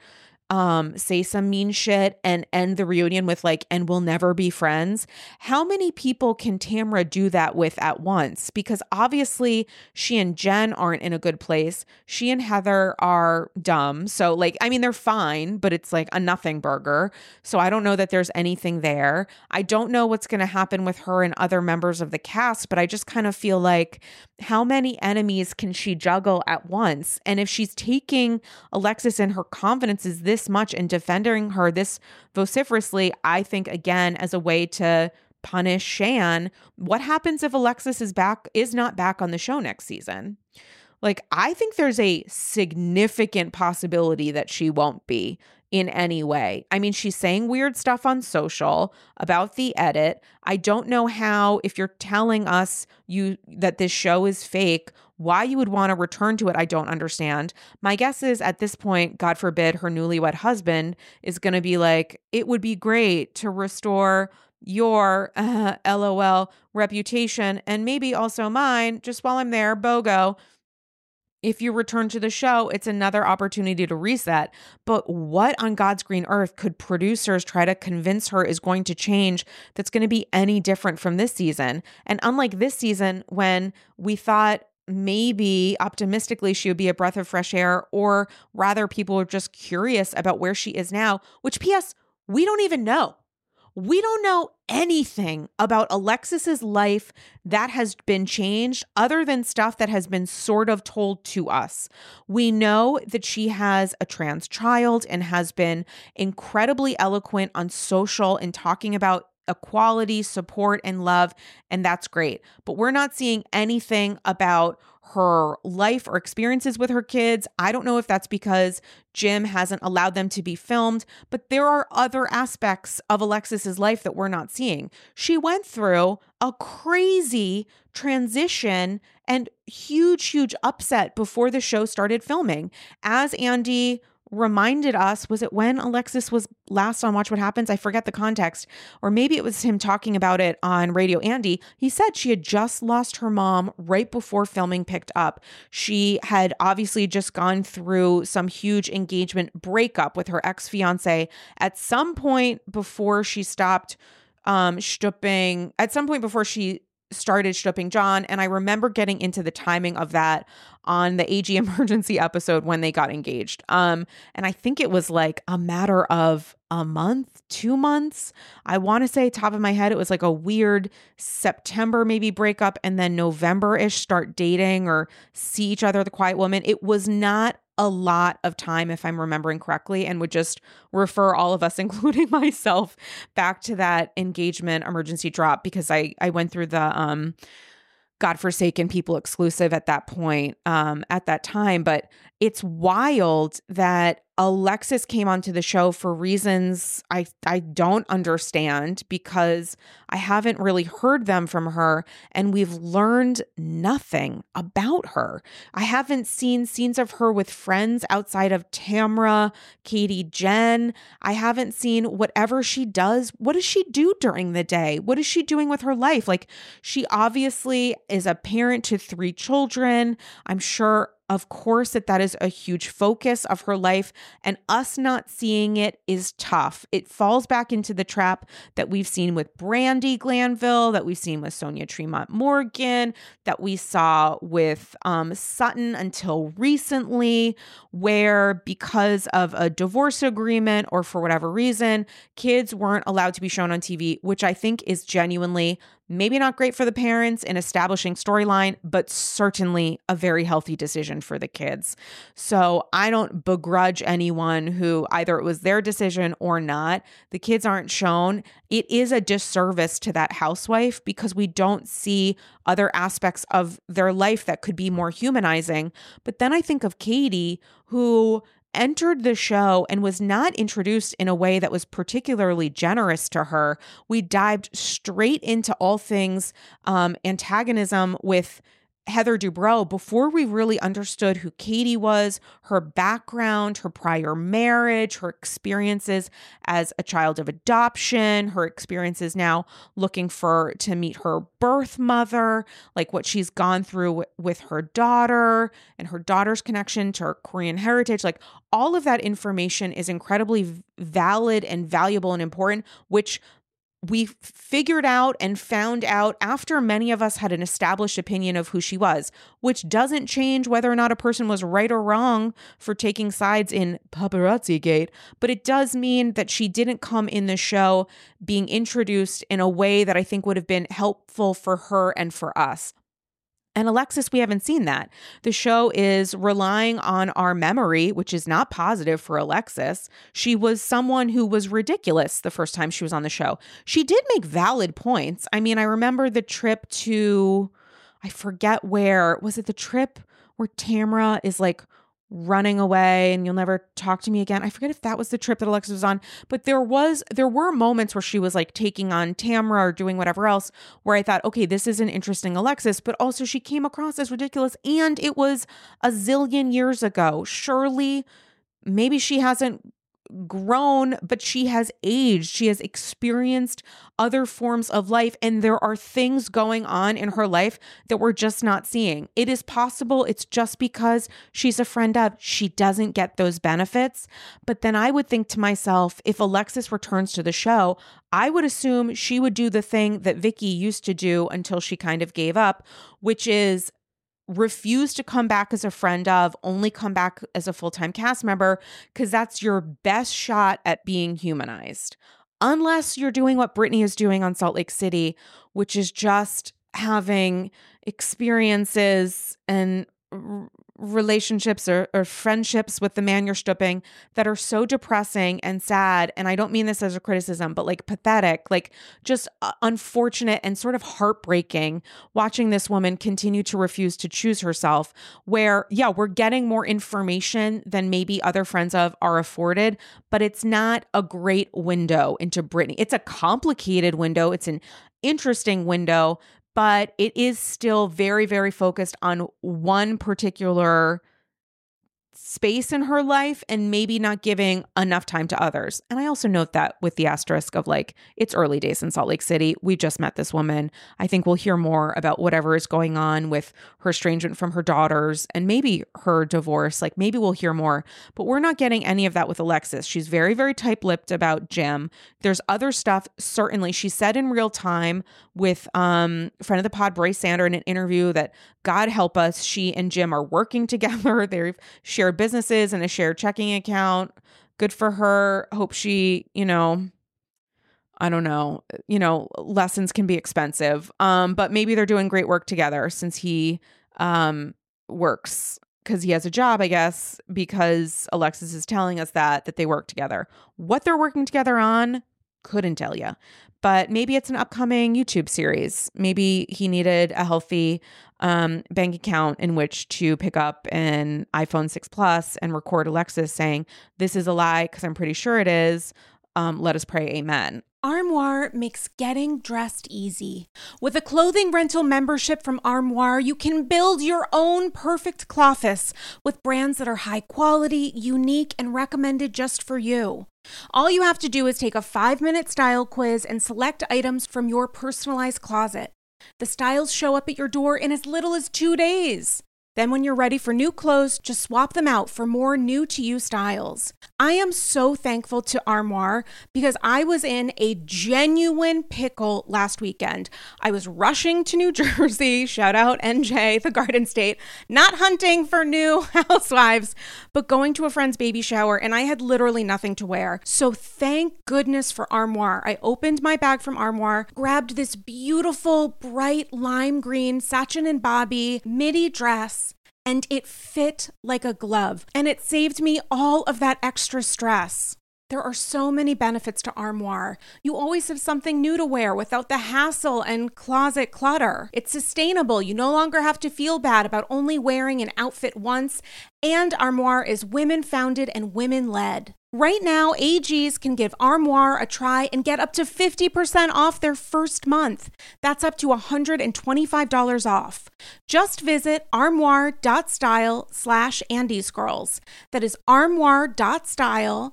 say some mean shit and end the reunion with like, and we'll never be friends? How many people can Tamra do that with at once? Because obviously she and Jen aren't in a good place. She and Heather are dumb. So like, I mean, they're fine, but it's like a nothing burger. So I don't know that there's anything there. I don't know what's going to happen with her and other members of the cast, but I just kind of feel like how many enemies can she juggle at once? And if she's taking Alexis and her confidence is this much and defending her this vociferously, I think again as a way to punish Shan, what happens if Alexis is not back on the show next season? Like, I think there's a significant possibility that she won't be in any way. I mean, she's saying weird stuff on social about the edit. I don't know how, if you're telling us that this show is fake, why you would want to return to it. I don't understand. My guess is at this point, God forbid, her newlywed husband is going to be like, it would be great to restore your LOL reputation and maybe also mine just while I'm there, BOGO. If you return to the show, it's another opportunity to reset. But what on God's green earth could producers try to convince her is going to change that's going to be any different from this season? And unlike this season, when we thought maybe optimistically she would be a breath of fresh air, or rather people are just curious about where she is now, which P.S., we don't even know. We don't know anything about Alexis's life that has been changed other than stuff that has been sort of told to us. We know that she has a trans child and has been incredibly eloquent on social and talking about equality, support, and love, and that's great. But we're not seeing anything about her life or experiences with her kids. I don't know if that's because Jim hasn't allowed them to be filmed, but there are other aspects of Alexis's life that we're not seeing. She went through a crazy transition and huge upset before the show started filming. As Andy reminded us, was it when Alexis was last on Watch What Happens? I forget the context. Or maybe it was him talking about it on Radio Andy. He said she had just lost her mom right before filming picked up. She had obviously just gone through some huge engagement breakup with her ex-fiance at some point before she stopped stooping, at some point before she started stooping John. And I remember getting into the timing of that on the AG emergency episode when they got engaged. And I think it was like a matter of a month, 2 months. I want to say top of my head, it was like a weird September maybe breakup and then November-ish start dating or see each other, the quiet woman. It was not a lot of time, if I'm remembering correctly, and would just refer all of us, including myself, back to that engagement emergency drop because I went through the godforsaken people exclusive at that point, at that time. But it's wild that Alexis came onto the show for reasons I don't understand, because I haven't really heard them from her, and we've learned nothing about her. I haven't seen scenes of her with friends outside of Tamra, Katie, Jen. I haven't seen whatever she does. What does she do during the day? What is she doing with her life? Like, she obviously is a parent to 3 children. I'm sure, of course, that is a huge focus of her life, and us not seeing it is tough. It falls back into the trap that we've seen with Brandy Glanville, that we've seen with Sonia Tremont Morgan, that we saw with Sutton until recently, where because of a divorce agreement or for whatever reason, kids weren't allowed to be shown on TV, which I think is genuinely maybe not great for the parents in establishing storyline, but certainly a very healthy decision for the kids. So I don't begrudge anyone who either it was their decision or not. The kids aren't shown. It is a disservice to that housewife because we don't see other aspects of their life that could be more humanizing. But then I think of Katie, who entered the show and was not introduced in a way that was particularly generous to her. We dived straight into all things antagonism with Heather Dubrow before we really understood who Katie was, her background, her prior marriage, her experiences as a child of adoption, her experiences now looking to meet her birth mother, like what she's gone through with her daughter and her daughter's connection to her Korean heritage. Like, all of that information is incredibly valid and valuable and important, which we figured out and found out after many of us had an established opinion of who she was, which doesn't change whether or not a person was right or wrong for taking sides in Paparazzi Gate, but it does mean that she didn't come in the show being introduced in a way that I think would have been helpful for her and for us. And Alexis, we haven't seen that. The show is relying on our memory, which is not positive for Alexis. She was someone who was ridiculous the first time she was on the show. She did make valid points. I mean, I remember the trip to, I forget where, was it the trip where Tamra is like running away and you'll never talk to me again? I forget if that was the trip that Alexis was on, but there were moments where she was like taking on Tamra or doing whatever else where I thought, okay, this is an interesting Alexis, but also she came across as ridiculous and it was a zillion years ago. Surely maybe she hasn't grown, but she has aged. She has experienced other forms of life, and there are things going on in her life that we're just not seeing. It is possible it's just because she's a friend of, she doesn't get those benefits. But then I would think to myself, if Alexis returns to the show, I would assume she would do the thing that Vicky used to do until she kind of gave up, which is refuse to come back as a friend of, only come back as a full-time cast member, because that's your best shot at being humanized. Unless you're doing what Brittany is doing on Salt Lake City, which is just having experiences and relationships or friendships with the man you're stooping that are so depressing and sad. And I don't mean this as a criticism, but like pathetic, like just unfortunate and sort of heartbreaking watching this woman continue to refuse to choose herself, where, yeah, we're getting more information than maybe other friends of are afforded, but it's not a great window into Brittany. It's a complicated window. It's an interesting window, but it is still very, very focused on one particular space in her life and maybe not giving enough time to others. And I also note that with the asterisk of like, it's early days in Salt Lake City. We just met this woman. I think we'll hear more about whatever is going on with her estrangement from her daughters and maybe her divorce. Like maybe we'll hear more, but we're not getting any of that with Alexis. She's very, very tight-lipped about Jim. There's other stuff. Certainly, she said in real time with friend of the pod, Bryce Sander, in an interview that God help us, she and Jim are working together. They've shared businesses and a shared checking account. Good for her. Hope she, I don't know, lessons can be expensive. But maybe they're doing great work together since he works because he has a job, I guess, because Alexis is telling us that they work together. What they're working together on, couldn't tell you. But maybe it's an upcoming YouTube series. Maybe he needed a healthy bank account in which to pick up an iPhone 6 Plus and record Alexis saying, "This is a lie," because I'm pretty sure it is. Let us pray, amen. Armoire makes getting dressed easy. With a clothing rental membership from Armoire, you can build your own perfect clothes with brands that are high quality, unique, and recommended just for you. All you have to do is take a 5-minute style quiz and select items from your personalized closet. The styles show up at your door in as little as 2 days. Then when you're ready for new clothes, just swap them out for more new-to-you styles. I am so thankful to Armoire because I was in a genuine pickle last weekend. I was rushing to New Jersey, shout out NJ, the Garden State, not hunting for new housewives, but going to a friend's baby shower, and I had literally nothing to wear. So thank goodness for Armoire. I opened my bag from Armoire, grabbed this beautiful, bright lime green Sachin and Bobby midi dress, and it fit like a glove, and it saved me all of that extra stress. There are so many benefits to Armoire. You always have something new to wear without the hassle and closet clutter. It's sustainable. You no longer have to feel bad about only wearing an outfit once, and Armoire is women-founded and women-led. Right now, AGs can give Armoire a try and get up to 50% off their first month. That's up to $125 off. Just visit armoire.style/AndysGirls. That is armoire.style,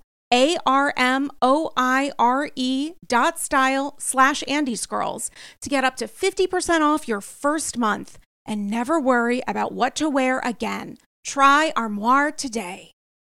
ARMOIRE.style/AndysGirls to get up to 50% off your first month and never worry about what to wear again. Try Armoire today.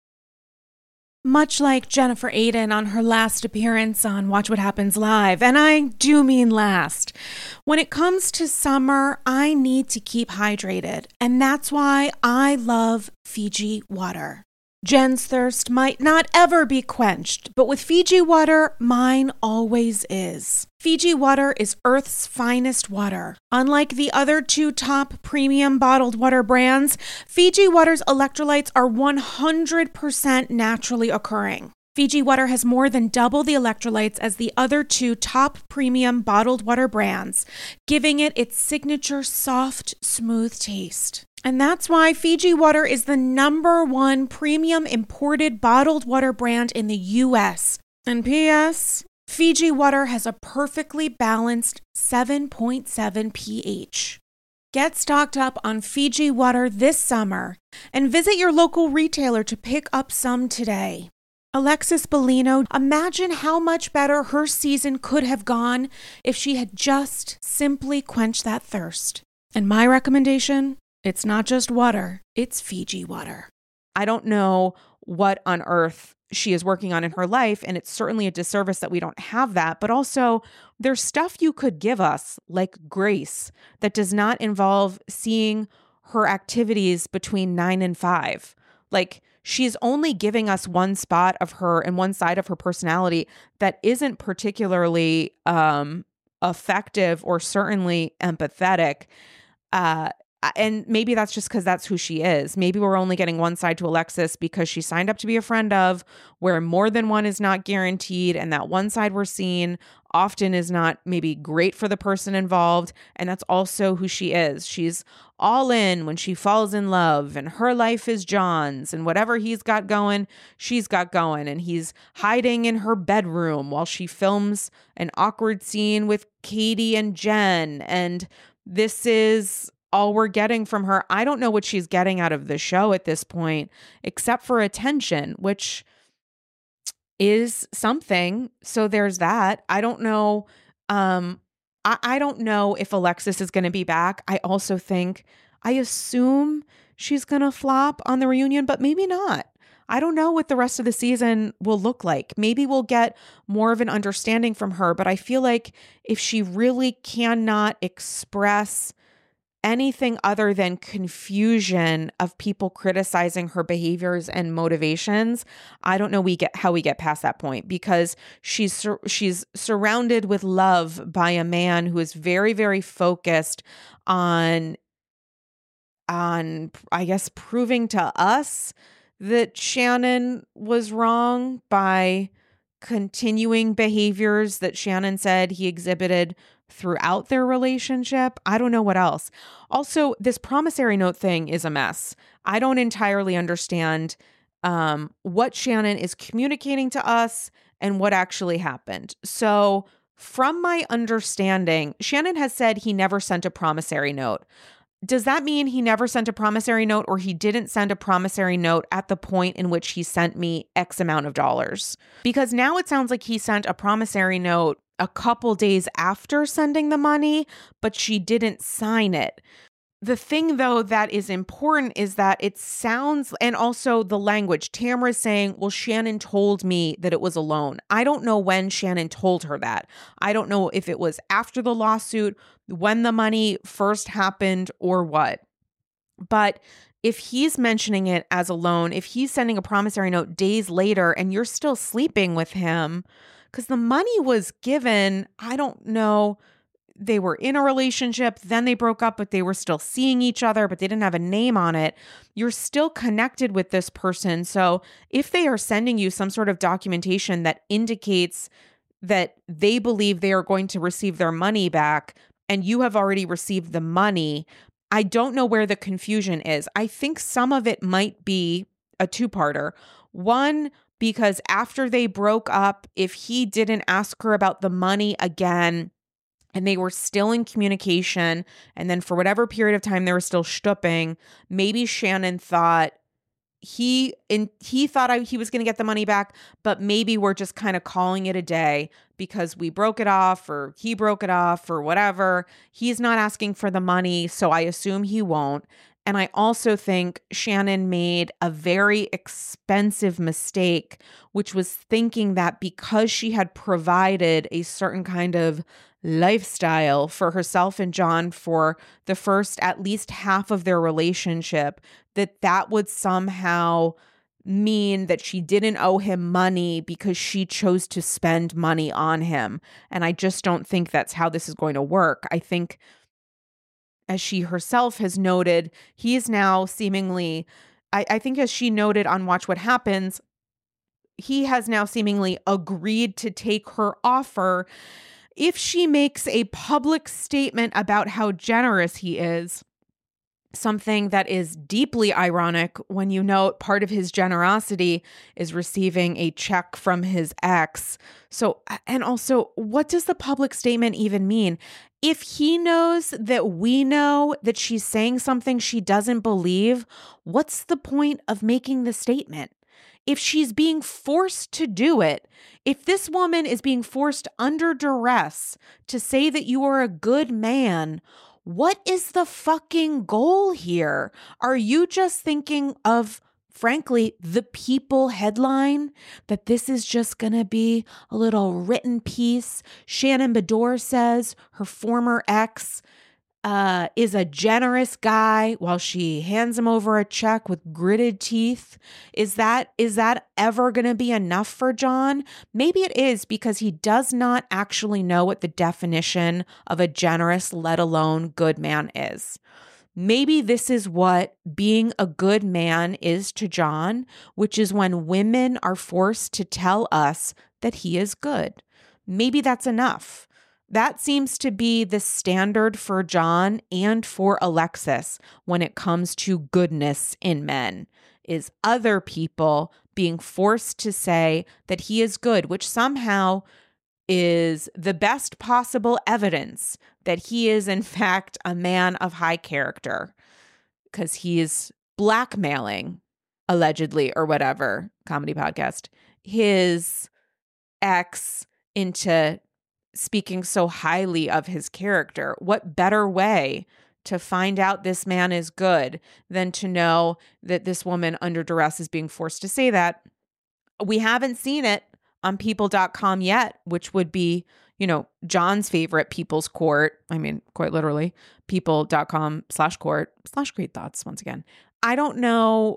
Much like Jennifer Aydin on her last appearance on Watch What Happens Live, and I do mean last, when it comes to summer, I need to keep hydrated, and that's why I love Fiji water. Jen's thirst might not ever be quenched, but with Fiji water, mine always is. Fiji water is Earth's finest water. Unlike the other 2 top premium bottled water brands, Fiji water's electrolytes are 100% naturally occurring. Fiji water has more than double the electrolytes as the other 2 top premium bottled water brands, giving it its signature soft, smooth taste. And that's why Fiji water is the #1 premium imported bottled water brand in the US. And P.S., Fiji water has a perfectly balanced 7.7 pH. Get stocked up on Fiji water this summer and visit your local retailer to pick up some today. Alexis Bellino, imagine how much better her season could have gone if she had just simply quenched that thirst. And my recommendation? It's not just water, it's Fiji water. I don't know what on earth she is working on in her life, and it's certainly a disservice that we don't have that. But also, there's stuff you could give us, like grace, that does not involve seeing her activities between 9 and 5. Like, she's only giving us one spot of her and one side of her personality that isn't particularly effective or certainly empathetic. And maybe that's just because that's who she is. Maybe we're only getting one side to Alexis because she signed up to be a friend of, where more than one is not guaranteed. And that one side we're seeing often is not maybe great for the person involved. And that's also who she is. She's all in when she falls in love, and her life is John's, and whatever he's got going, she's got going. And he's hiding in her bedroom while she films an awkward scene with Katie and Jen. And this is all we're getting from her. I don't know what she's getting out of the show at this point, except for attention, which is something. So there's that. I don't know. I don't know if Alexis is going to be back. I assume she's going to flop on the reunion, but maybe not. I don't know what the rest of the season will look like. Maybe we'll get more of an understanding from her, but I feel like if she really cannot express anything other than confusion of people criticizing her behaviors and motivations, I don't know how we get past that point, because she's surrounded with love by a man who is very, very focused on I guess proving to us that Shannon was wrong by continuing behaviors that Shannon said he exhibited throughout their relationship. I don't know what else. Also, this promissory note thing is a mess. I don't entirely understand what Shannon is communicating to us and what actually happened. So from my understanding, Shannon has said he never sent a promissory note. Does that mean he never sent a promissory note, or he didn't send a promissory note at the point in which he sent me X amount of dollars? Because now it sounds like he sent a promissory note a couple days after sending the money, but she didn't sign it. The thing, though, that is important is that it sounds, and also the language, Tamara's saying, well, Shannon told me that it was a loan. I don't know when Shannon told her that. I don't know if it was after the lawsuit, when the money first happened, or what. But if he's mentioning it as a loan, if he's sending a promissory note days later and you're still sleeping with him, because the money was given, I don't know, they were in a relationship, then they broke up, but they were still seeing each other, but they didn't have a name on it. You're still connected with this person. So if they are sending you some sort of documentation that indicates that they believe they are going to receive their money back and you have already received the money, I don't know where the confusion is. I think some of it might be a two-parter. One, because after they broke up, if he didn't ask her about the money again, and they were still in communication, and then for whatever period of time they were still shtupping, maybe Shannon thought he thought he was going to get the money back, but maybe we're just kind of calling it a day because we broke it off, or he broke it off, or whatever. He's not asking for the money, so I assume he won't. And I also think Shannon made a very expensive mistake, which was thinking that because she had provided a certain kind of lifestyle for herself and John for the first at least half of their relationship, that would somehow mean that she didn't owe him money because she chose to spend money on him. And I just don't think that's how this is going to work. I think, as she herself has noted, he is now seemingly, I think as she noted on Watch What Happens, he has now seemingly agreed to take her offer if she makes a public statement about how generous he is. Something that is deeply ironic when you note part of his generosity is receiving a check from his ex. So, and also, what does the public statement even mean? If he knows that we know that she's saying something she doesn't believe, what's the point of making the statement? If she's being forced to do it, if this woman is being forced under duress to say that you are a good man, what is the fucking goal here? Are you just thinking of, frankly, the People headline, that this is just going to be a little written piece? Shannon Beador says her former ex is a generous guy while she hands him over a check with gritted teeth. Is that ever going to be enough for John? Maybe it is, because he does not actually know what the definition of a generous, let alone good man is. Maybe this is what being a good man is to John, which is when women are forced to tell us that he is good. Maybe that's enough. That seems to be the standard for John and for Alexis when it comes to goodness in men, is other people being forced to say that he is good, which somehow is the best possible evidence that he is in fact a man of high character, because he is blackmailing, allegedly, or whatever, comedy podcast, his ex into speaking so highly of his character. What better way to find out this man is good than to know that this woman under duress is being forced to say that? We haven't seen it on people.com yet, which would be, John's favorite people's court. I mean, quite literally, people.com/court/great thoughts once again. I don't know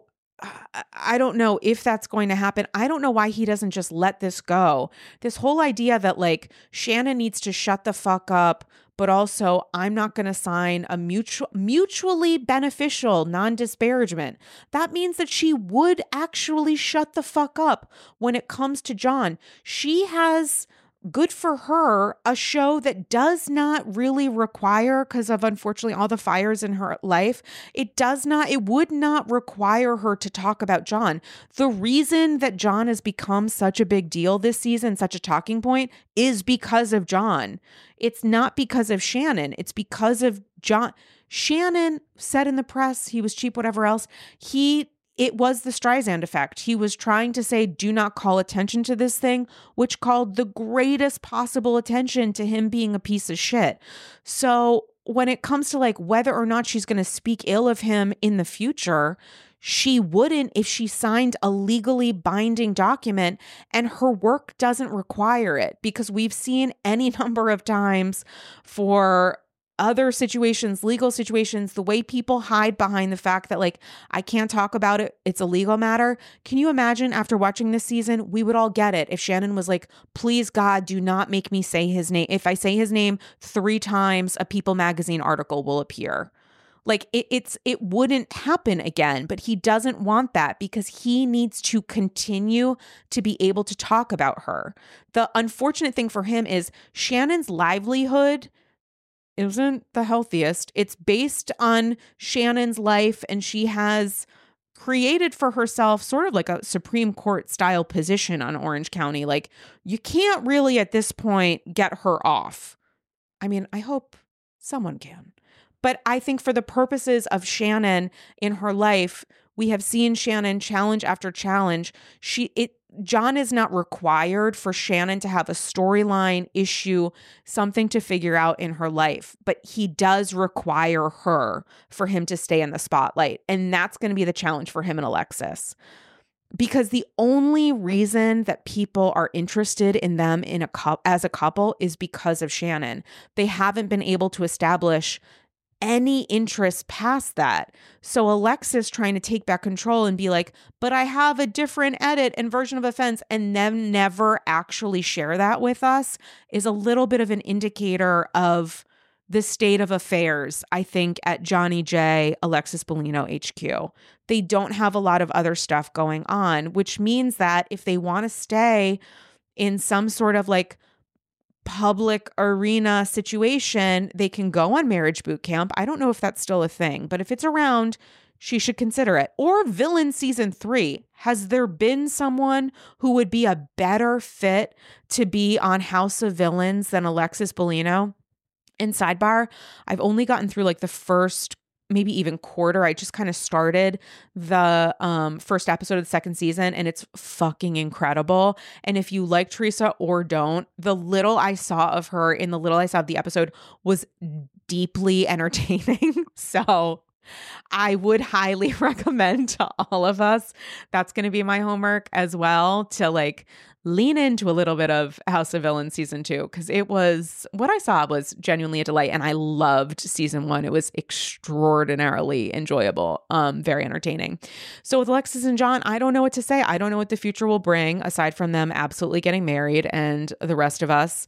if that's going to happen. I don't know why he doesn't just let this go. This whole idea that Shannon needs to shut the fuck up but also I'm not going to sign a mutually beneficial non-disparagement. That means that she would actually shut the fuck up when it comes to John. She has, good for her, a show that does not really require, because of unfortunately all the fires in her life, it would not require her to talk about John. The reason that John has become such a big deal this season, such a talking point, is because of John. It's not because of Shannon. It's because of John. Shannon said in the press he was cheap, whatever else. It was the Streisand effect. He was trying to say, do not call attention to this thing, which called the greatest possible attention to him being a piece of shit. So when it comes to like whether or not she's going to speak ill of him in the future, she wouldn't if she signed a legally binding document, and her work doesn't require it, because we've seen any number of times for other situations, legal situations, the way people hide behind the fact that like, I can't talk about it, it's a legal matter. Can you imagine after watching this season, we would all get it if Shannon was like, please God, do not make me say his name. If I say his name 3 times, a People magazine article will appear. Like it wouldn't happen again, but he doesn't want that because he needs to continue to be able to talk about her. The unfortunate thing for him is Shannon's livelihood isn't the healthiest. It's based on Shannon's life, and she has created for herself sort of like a Supreme Court style position on Orange County. Like, you can't really at this point get her off. I mean, I hope someone can. But I think for the purposes of Shannon in her life, we have seen Shannon challenge after challenge. John is not required for Shannon to have a storyline, issue, something to figure out in her life, but he does require her for him to stay in the spotlight. And that's going to be the challenge for him and Alexis. Because the only reason that people are interested in them as a couple is because of Shannon. They haven't been able to establish any interest past that. So Alexis trying to take back control and be like, but I have a different edit and version of events, and then never actually share that with us, is a little bit of an indicator of the state of affairs, I think, at Johnny J, Alexis Bellino HQ. They don't have a lot of other stuff going on, which means that if they want to stay in some sort of like public arena situation, they can go on Marriage Boot Camp. I don't know if that's still a thing, but if it's around, she should consider it. Or Villain Season 3. Has there been someone who would be a better fit to be on House of Villains than Alexis Bellino? And sidebar, I've only gotten through like the first maybe even quarter. I just kind of started the first episode of the second season, and it's fucking incredible. And if you like Teresa or don't, the little I saw of her in the little I saw of the episode was deeply entertaining. So I would highly recommend to all of us, that's going to be my homework as well, to like lean into a little bit of House of Villains season 2, because what I saw was genuinely a delight, and I loved season 1. It was extraordinarily enjoyable, very entertaining. So with Alexis and John, I don't know what to say. I don't know what the future will bring, aside from them absolutely getting married and the rest of us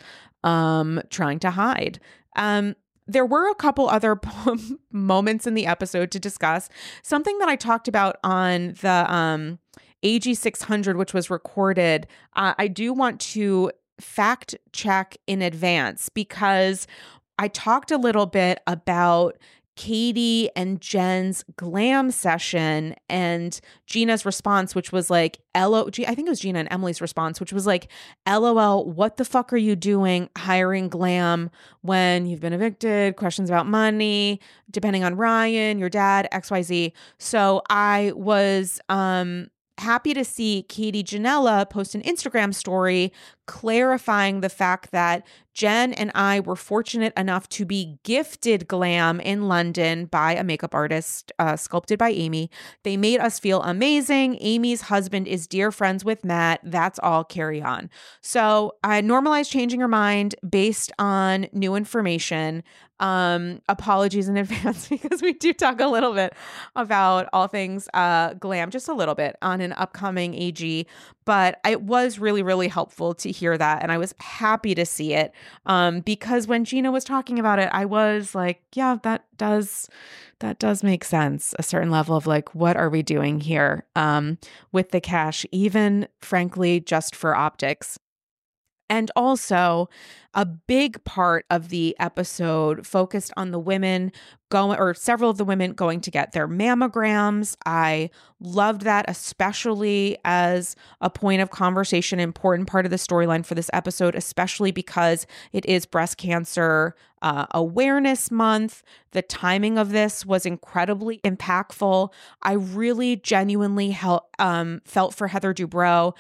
trying to hide. There were a couple other moments in the episode to discuss. Something that I talked about on the AG 600, which was recorded, I do want to fact check in advance, because I talked a little bit about Katie and Jen's glam session and Gina's response, which was like, I think it was Gina and Emily's response, which was like, LOL, what the fuck are you doing hiring glam when you've been evicted, questions about money, depending on Ryan, your dad, XYZ. So I was happy to see Katie Janella post an Instagram story clarifying the fact that Jen and I were fortunate enough to be gifted glam in London by a makeup artist, sculpted by Amy. They made us feel amazing. Amy's husband is dear friends with Matt. That's all, carry on. So I normalized changing her mind based on new information. Apologies in advance, because we do talk a little bit about all things glam, just a little bit on an upcoming AG, but it was really, really helpful to hear that. And I was happy to see it because when Gina was talking about it, I was like, yeah, that does make sense. A certain level of like, what are we doing here with the cash, even frankly, just for optics. And also, a big part of the episode focused on the women going, or several of the women going to get their mammograms. I loved that, especially as a point of conversation, important part of the storyline for this episode, especially because it is Breast Cancer Awareness Month. The timing of this was incredibly impactful. I really genuinely felt for Heather Dubrow.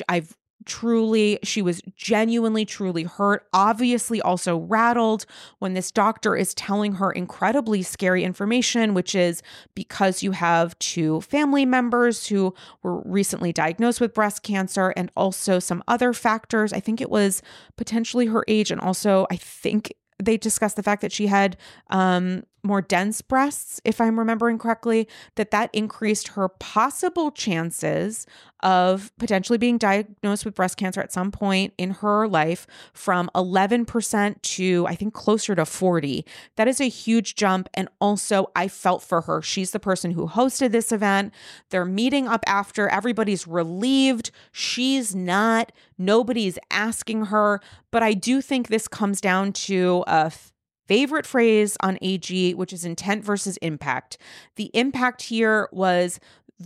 She was genuinely, truly hurt, obviously also rattled when this doctor is telling her incredibly scary information, which is because you have 2 family members who were recently diagnosed with breast cancer and also some other factors. I think it was potentially her age. And also, I think they discussed the fact that she had more dense breasts, if I'm remembering correctly, that increased her possible chances of potentially being diagnosed with breast cancer at some point in her life from 11% to I think closer to 40. That is a huge jump. And also I felt for her. She's the person who hosted this event. They're meeting up after. Everybody's relieved. She's not. Nobody's asking her. But I do think this comes down to a favorite phrase on AG, which is intent versus impact. The impact here was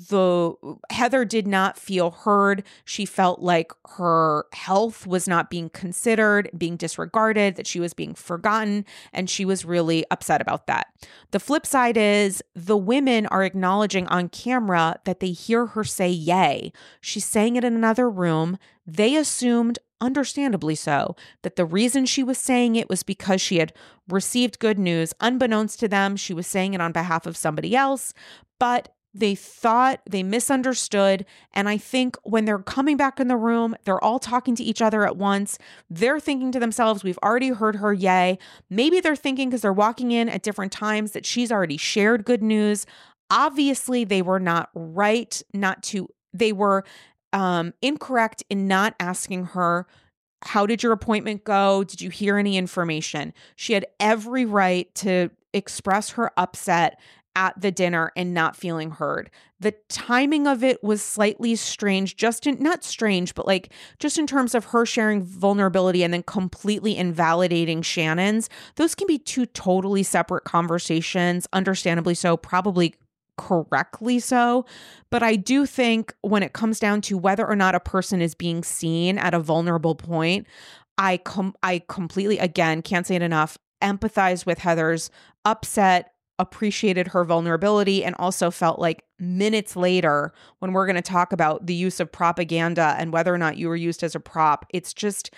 Heather did not feel heard. She felt like her health was not being considered, being disregarded, that she was being forgotten, and she was really upset about that. The flip side is the women are acknowledging on camera that they hear her say yay. She's saying it in another room. They assumed, understandably so, that the reason she was saying it was because she had received good news. Unbeknownst to them, she was saying it on behalf of somebody else, but they thought they misunderstood. And I think when they're coming back in the room, they're all talking to each other at once. They're thinking to themselves, we've already heard her yay. Maybe they're thinking because they're walking in at different times that she's already shared good news. Obviously, they were not right they were incorrect in not asking her, how did your appointment go? Did you hear any information? She had every right to express her upset at the dinner and not feeling heard. The timing of it was slightly strange, not strange, but like just in terms of her sharing vulnerability and then completely invalidating Shannon's. Those can be 2 totally separate conversations, understandably so, probably correctly so. But I do think when it comes down to whether or not a person is being seen at a vulnerable point, I completely, again, can't say it enough, empathize with Heather's upset, appreciated her vulnerability, and also felt like minutes later, when we're going to talk about the use of propaganda and whether or not you were used as a prop, it's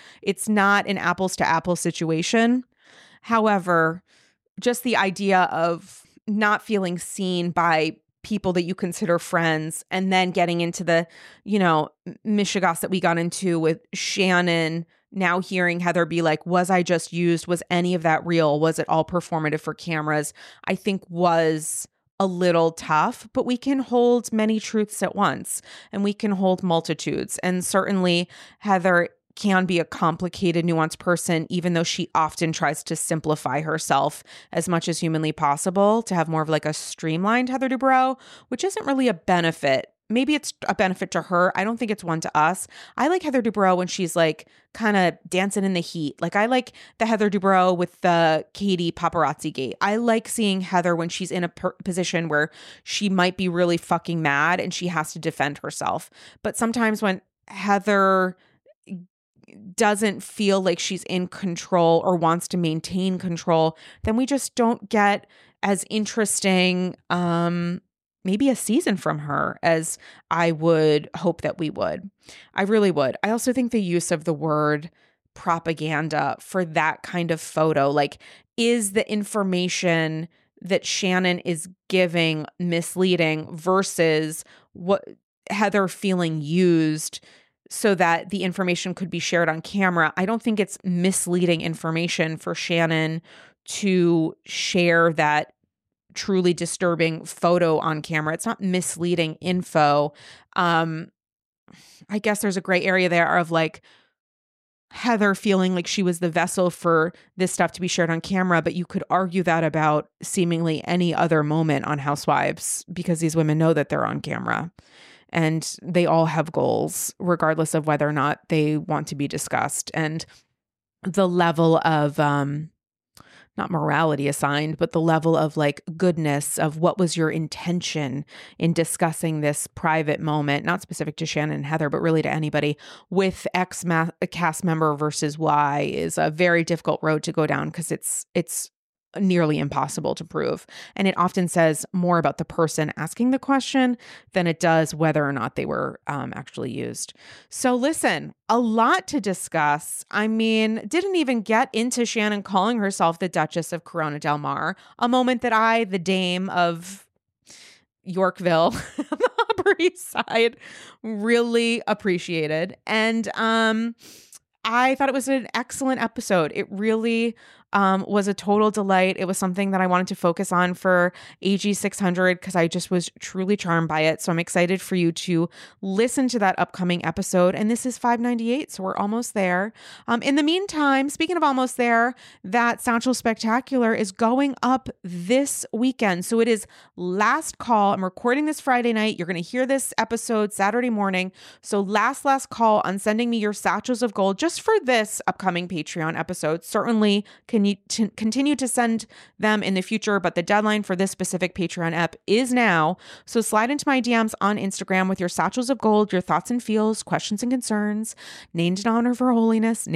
not an apples to apples situation. However, just the idea of not feeling seen by people that you consider friends and then getting into the, mishigas that we got into with Shannon now hearing Heather be like, was I just used? Was any of that real? Was it all performative for cameras? I think was a little tough, but we can hold many truths at once and we can hold multitudes. And certainly Heather can be a complicated, nuanced person, even though she often tries to simplify herself as much as humanly possible to have more of like a streamlined Heather Dubrow, which isn't really a benefit. Maybe it's a benefit to her. I don't think it's one to us. I like Heather Dubrow when she's like kind of dancing in the heat. Like I like the Heather Dubrow with the Katie paparazzi gate. I like seeing Heather when she's in a position where she might be really fucking mad and she has to defend herself. But sometimes when Heather doesn't feel like she's in control or wants to maintain control, then we just don't get as interesting maybe a season from her as I would hope that we would. I really would. I also think the use of the word propaganda for that kind of photo, like, is the information that Shannon is giving misleading versus what Heather feeling used so that the information could be shared on camera? I don't think it's misleading information for Shannon to share that truly disturbing photo on camera. It's not misleading info. I guess there's a gray area there of like, Heather feeling like she was the vessel for this stuff to be shared on camera, but you could argue that about seemingly any other moment on Housewives because these women know that they're on camera and they all have goals regardless of whether or not they want to be discussed. And the level of, not morality assigned, but the level of like goodness of what was your intention in discussing this private moment, not specific to Shannon and Heather, but really to anybody with X cast member versus Y is a very difficult road to go down because it's nearly impossible to prove. And it often says more about the person asking the question than it does whether or not they were actually used. So listen, a lot to discuss. I mean, didn't even get into Shannon calling herself the Duchess of Corona Del Mar, a moment that I, the dame of Yorkville, the Upper East Side, really appreciated. And I thought it was an excellent episode. It really was a total delight. It was something that I wanted to focus on for AG 600 because I just was truly charmed by it. So I'm excited for you to listen to that upcoming episode. And this is 598, so we're almost there. In the meantime, speaking of almost there, that Satchel Spectacular is going up this weekend. So it is last call. I'm recording this Friday night. You're going to hear this episode Saturday morning. So last call on sending me your satchels of gold just for this upcoming Patreon episode. Certainly continue to send them in the future, but the deadline for this specific Patreon ep is now. So slide into my DMs on Instagram with your satchels of gold, your thoughts and feels, questions and concerns, named in honor of Her Holiness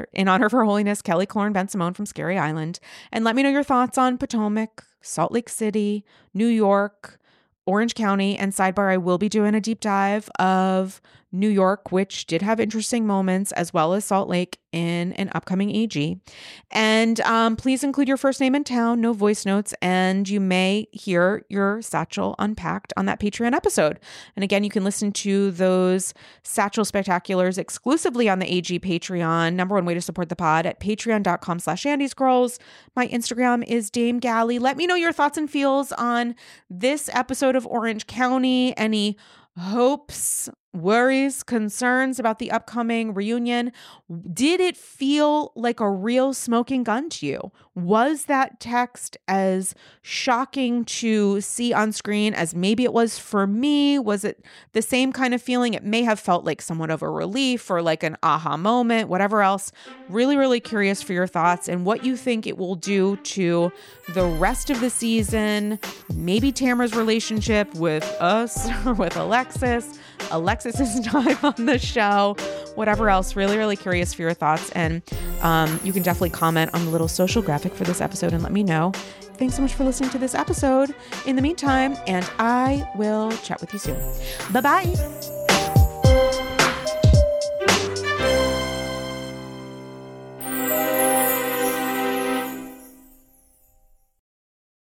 Kelly Clorne Ben Simone from Scary Island, and let me know your thoughts on Potomac, Salt Lake City, New York, Orange County, and sidebar, I will be doing a deep dive of New York, which did have interesting moments, as well as Salt Lake in an upcoming AG. And please include your first name and town, no voice notes, and you may hear your satchel unpacked on that Patreon episode. And again, you can listen to those Satchel Spectaculars exclusively on the AG Patreon. Number one way to support the pod at patreon.com/AndyScrolls. My Instagram is Dame Galley. Let me know your thoughts and feels on this episode of Orange County. Any hopes, worries, concerns about the upcoming reunion? Did it feel like a real smoking gun to you? Was that text as shocking to see on screen as maybe it was for me? Was it the same kind of feeling? It may have felt like somewhat of a relief or like an aha moment, whatever else. Really, really curious for your thoughts and what you think it will do to the rest of the season. Maybe Tamara's relationship with us or with Alexis's time on the show, whatever else. Really, really curious for your thoughts. And you can definitely comment on the little social graphic for this episode and let me know. Thanks so much for listening to this episode in the meantime, and I will chat with you soon. Bye-bye.